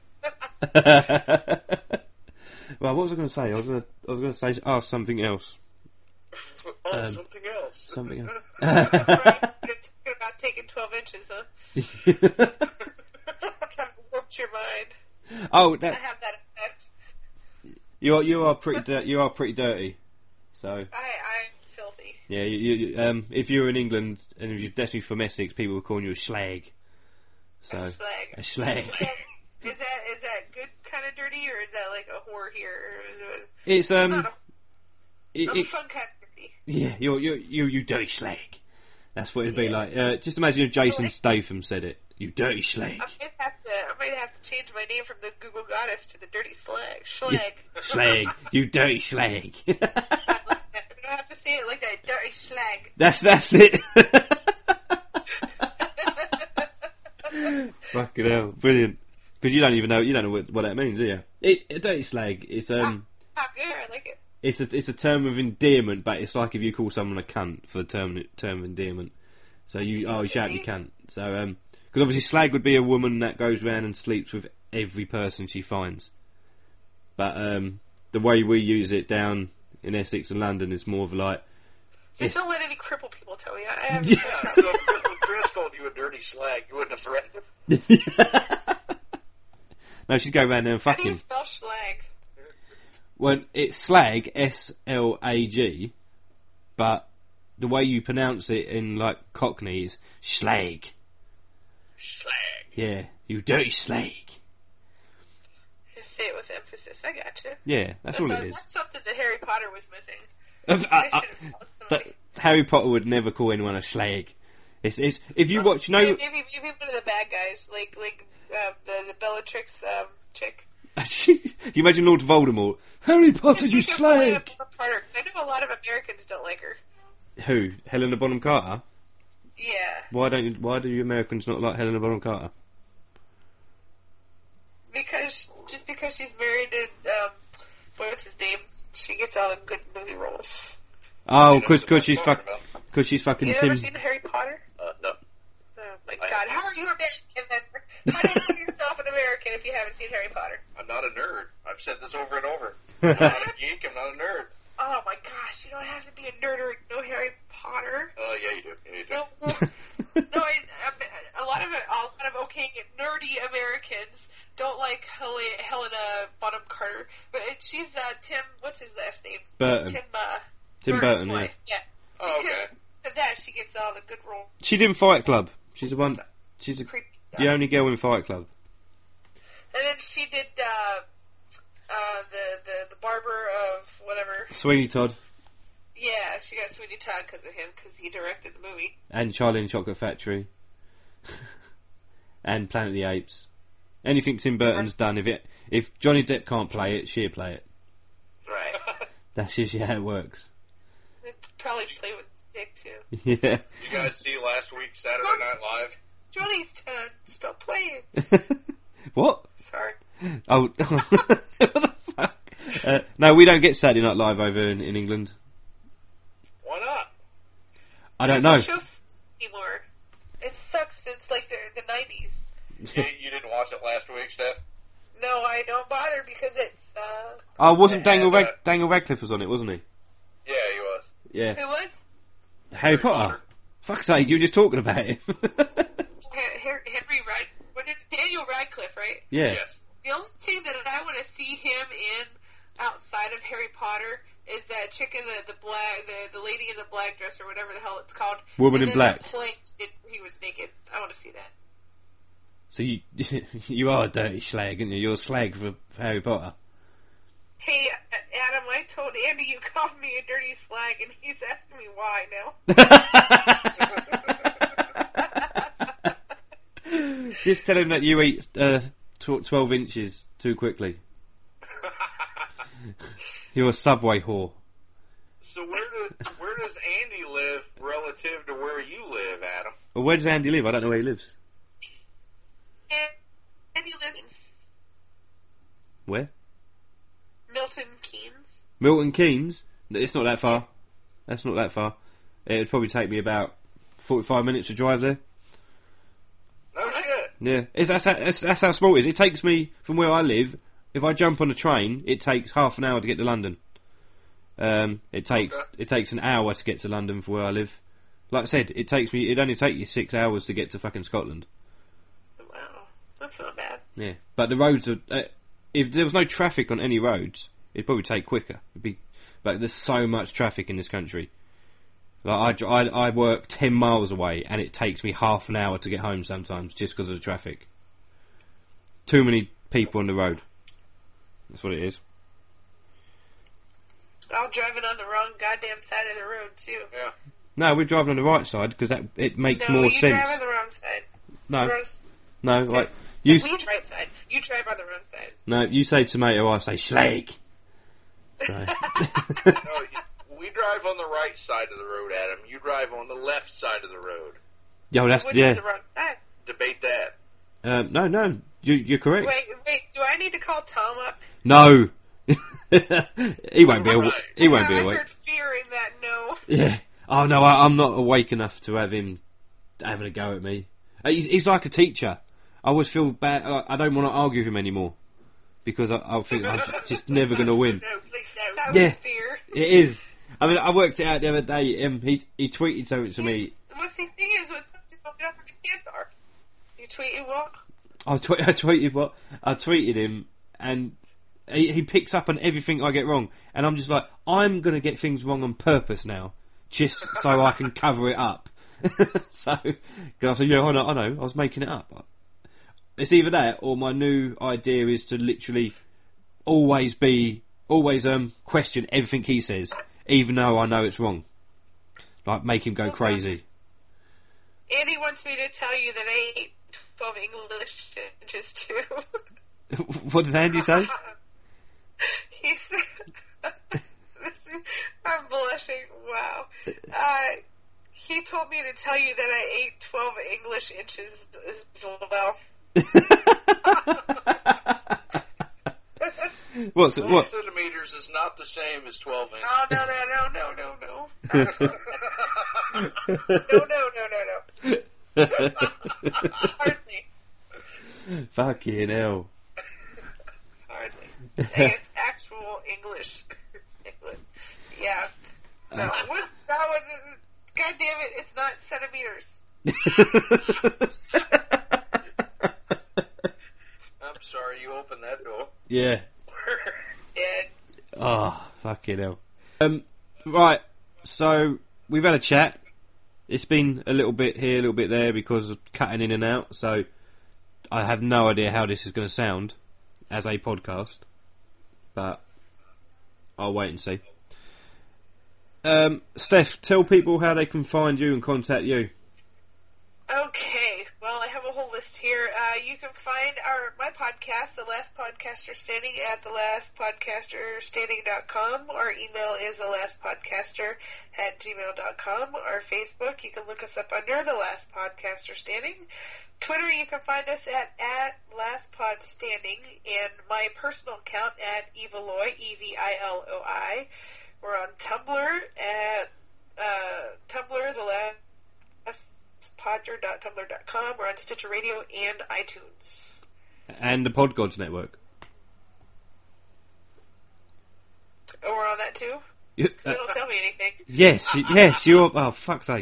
Well, what was I going to say? I was going to, I was going to say, ask something else. Oh, Um, something else. Something else. Right, you're talking about taking twelve inches, huh? Kind of warped your mind. Oh, I that have that effect. you are you are pretty dir- you are pretty dirty. So I I'm filthy. yeah, you, you, um, if you were in England and if you're definitely from Essex, people would call you a slag. So A slag. A slag. Is that is that good kind of dirty, or is that like a whore here? Or is it, It's um. not a, It, I'm it, fun kind of dirty. yeah, you you you you dirty slag. That's what it'd be like. Uh, just imagine if Jason Statham said it. You dirty slag. I might have to I might have to change my name from the Google Goddess to the Dirty Slag. Schlag. Slag. You dirty slag. I don't have to say it like that. Dirty slag. That's that's it. Fucking hell, brilliant. Because you don't even know you don't know what, what that means, do you? It, a dirty slag. It's um. Ah, yeah, I like it. It's a it's a term of endearment, but it's like if you call someone a cunt for the term term of endearment. So you oh you shout you cunt. So um because obviously slag would be a woman that goes round and sleeps with every person she finds. But um the way we use it down in Essex and London is more of like. Just don't let any crippled people tell me. I have. Yeah, so if Chris called you a dirty slag, you wouldn't have threatened him. No, she'd go round there and How fuck do you him. spell schlag? Well, it's slag, S L A G, but the way you pronounce it in, like, Cockney is schlag. Slag. Yeah, you dirty slag. Just say it with emphasis. I gotcha. Yeah, that's, all a- it is. That's something that Harry Potter was missing. Uh, I uh, should've called But Harry Potter would never call anyone a slag. It's, it's if you watch, no, Maybe, maybe maybe one of the bad guys, like like uh, the the Bellatrix um, chick. you imagine Lord Voldemort. Harry Potter, you Think of Helena slag. Bonham Carter. I know a lot of Americans don't like her. Who? Helena Bonham Carter. Yeah, Why don't you, why do you Americans not like Helena Bonham Carter? because just because she's married to um, what's his name, she gets all the good movie roles. Oh, because she's fuck, because she's fucking You Tim. ever seen Harry Potter? Uh, no. Oh my God! How are you American then? How do you call yourself an American if you haven't seen Harry Potter? I'm not a nerd. I've said this over and over. I'm not a geek. I'm not a nerd. Oh my gosh! You don't have to be a nerd or know Harry Potter. Oh, uh, yeah, you do. Yeah, you do. No, no. I, a lot of a lot of okay nerdy Americans don't like Hel- Helena Bonham Carter, but she's uh, Tim. What's his last name? Burton. Tim. Uh, Tim Burton's Burton, yeah. wife. Yeah. Oh, okay. Because of that she gets all the good roles. She did in Fight Club. She's the one. She's the, Creepy stuff. the only girl in Fight Club. And then she did uh, uh, the the the barber of whatever. Sweeney Todd Yeah, she got Sweeney Todd because of him because he directed the movie. and Charlie and the Chocolate Factory and Planet of the Apes. Anything Tim Burton's done, if it if Johnny Depp can't play it, she'll play it. Right. That's usually how it works. They'd probably play with Dick too. Yeah. You guys see last week's Saturday Night Live? Johnny's turn. Stop playing. What? Sorry. Oh, what the fuck? Uh, no, we don't get Saturday Night Live over in, in England. Why not? I don't know. The show sucks anymore. It sucks since like the the nineties. you, you didn't watch it last week, Steph? No, I don't bother because it's. uh... Oh, wasn't Daniel, had, Rad- Daniel Radcliffe was on it, wasn't he? Yeah, he was. Yeah. Who was? Harry Potter. Fuck's sake, you were just talking about it. Henry, Henry Rad. What is Daniel Radcliffe, right? Yeah. Yes. The only thing that I want to see him in outside of Harry Potter is that chick in the, the black, the, the lady in the black dress or whatever the hell it's called. Woman and in then Black. that play it, he was naked. I want to see that. So you you are a dirty slag, aren't you? You're a slag for Harry Potter. Hey, Adam, I told Andy you called me a dirty slag, and he's asking me why now. Just tell him that you eat uh, tw- twelve inches too quickly. You're a Subway whore. So where do, where does Andy live relative to where you live, Adam? Well, where does Andy live? I don't know where he lives. Andy lives in Where? Milton Keynes. Milton Keynes? It's not that far. That's not that far. It'd probably take me about forty-five minutes to drive there. No shit. Yeah, it's, that's, how, that's, that's how small it is. It takes me, from where I live, if I jump on a train, it takes half an hour to get to London. Um, it takes okay. it takes an hour to get to London for where I live. Like I said, it takes me. It only takes you six hours to get to fucking Scotland. Wow, that's not bad. Yeah, but the roads are. Uh, if there was no traffic on any roads, it'd probably take quicker. It'd be, but there's so much traffic in this country. Like I, I, I work ten miles away, and it takes me half an hour to get home sometimes just because of the traffic. Too many people on the road. That's what it is. I'm driving on the wrong goddamn side of the road too. Yeah. No, we're driving on the right side because that it makes no, more you sense. drive on the wrong side. No, wrong no, side. like you. We right side. You drive on the wrong side. No, you say tomato, I say slag. So. No, we drive on the right side of the road, Adam. You drive on the left side of the road. Yo, that's Which yeah. is the wrong side? Debate that. Um, no, no, you, you're correct. Wait, wait. Do I need to call Tom up? No. he won't be. Aw- he won't be I awake. heard fear in that. No. Yeah. Oh no, I, I'm not awake enough to have him having a go at me. Uh, He's, he's like a teacher. I always feel bad. I I don't want to argue with him anymore because I, I think I'm just, just never going to win. No, please no. That Yeah. was fear. It is. I mean, I worked it out the other day. Um, he he tweeted something to me. What's the thing is with up with the kids are? You tweeted what? I, tw- I tweeted what? I tweeted him, and he, he picks up on everything I get wrong, and I'm just like, I'm gonna get things wrong on purpose now, just so I can cover it up. So, cause I said, yeah, I know, I know, I was making it up. It's either that, or my new idea is to literally always be, always um question everything he says, even though I know it's wrong. Like, make him go okay. crazy. Andy wants me to tell you that I ate twelve English inches too. What did Andy say? He said, this is, I'm blushing, wow. Uh, he told me to tell you that I ate twelve English inches as well. What's it? What? Centimeters is not the same as twelve inches. Oh, no, no, no, no, no, no. no, no, no, no, no. Hardly. Fucking hell. Hardly. It's actual English. Yeah. No, uh, what's that one? God damn it, it's not centimeters. I'm sorry, you opened that door. Yeah. Dead. Oh, fucking hell. Um, right, so we've had a chat. It's been a little bit here, a little bit there because of cutting in and out, so I have no idea how this is going to sound as a podcast, but I'll wait and see. Um, Steph, tell people how they can find you and contact you. Okay, well, I have a whole list here. Uh, you can find our my podcast, The Last Podcaster Standing, at the last podcaster standing dot com. Our email is the last podcaster at gmail dot com. Our Facebook, you can look us up under The Last Podcaster Standing. Twitter, you can find us at, at lastpodstanding, and my personal account at Eviloi, E V I L O I. We're on Tumblr at uh, Tumblr, The Last podger dot tumblr dot com. We're on Stitcher Radio and iTunes. And the Podgods Network. Oh, we're on that too? You, uh, don't tell me anything. Yes, yes, you're... Oh, fuck's sake.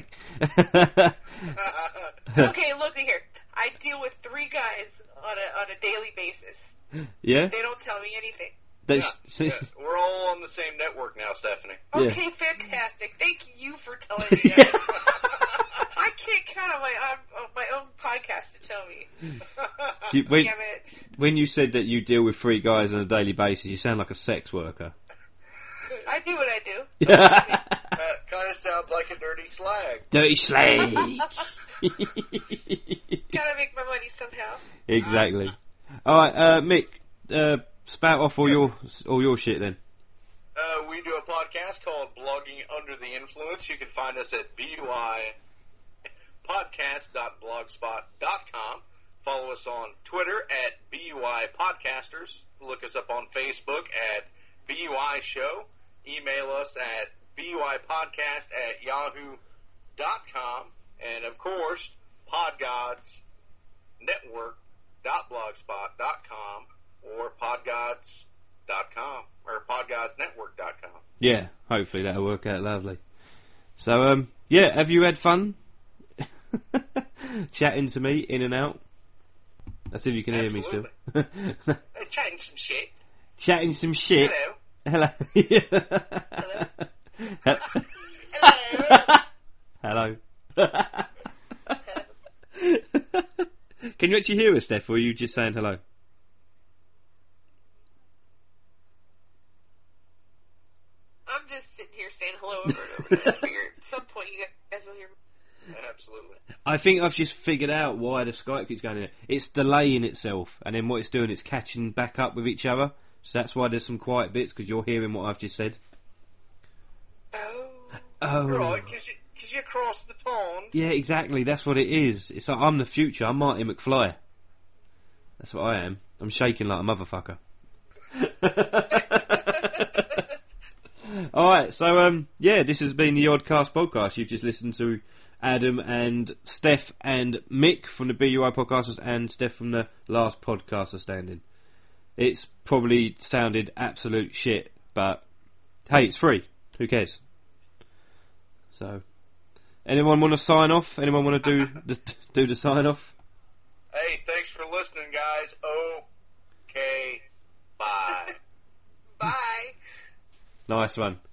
Okay, look here. I deal with three guys on a on a daily basis. Yeah? They don't tell me anything. They, yeah, yeah. We're all on the same network now, Stephanie. Okay, yeah. Fantastic. Thank you for telling me that. I can't count on my on, on my own podcast to tell me. You, when, Damn it. When you said that you deal with three guys on a daily basis, you sound like a sex worker. I do what I do. That kind of sounds like a dirty slag. Dirty slag. Gotta make my money somehow. Exactly. All right, uh, Mick, uh, spout off all your all your shit then. Uh, we do a podcast called Blogging Under the Influence. You can find us at B U I podcast dot blogspot dot com. Follow us on Twitter at B U I Podcasters. Look us up on Facebook at B U I Show. Email us at B U I Podcast at yahoo dot com. And, of course, podgods network dot blogspot dot com or podgods dot com or podgods network dot com. Yeah, hopefully that'll work out lovely. So, um, yeah, have you had fun chatting to me in and out? Let's see if you can Absolutely. hear me still. Hey, chatting some shit. Chatting some shit. Hello. Hello. Hello. Hello. Can you actually hear us, Steph, or are you just saying hello? I'm just sitting here saying hello over and over again. I figure at some point you guys will hear me. Absolutely. I think I've just figured out why the Skype keeps going in. It's delaying itself, and then what it's doing, it's catching back up with each other. So that's why there's some quiet bits, because you're hearing what I've just said. Oh. Oh. Right, because you, cause you crossed the pond. Yeah, exactly. That's what it is. It's like I'm the future. I'm Marty McFly. That's what I am. I'm shaking like a motherfucker. Alright, so, um, yeah, this has been the Oddcast Podcast. You've just listened to Adam and Steph and Mick from the B U I Podcasters and Steph from the Last Podcaster Standing. It's probably sounded absolute shit, but hey, it's free. Who cares? So, anyone want to sign off? Anyone want to do the, do the sign off? Hey, thanks for listening, guys. Okay, bye. Bye. Nice one.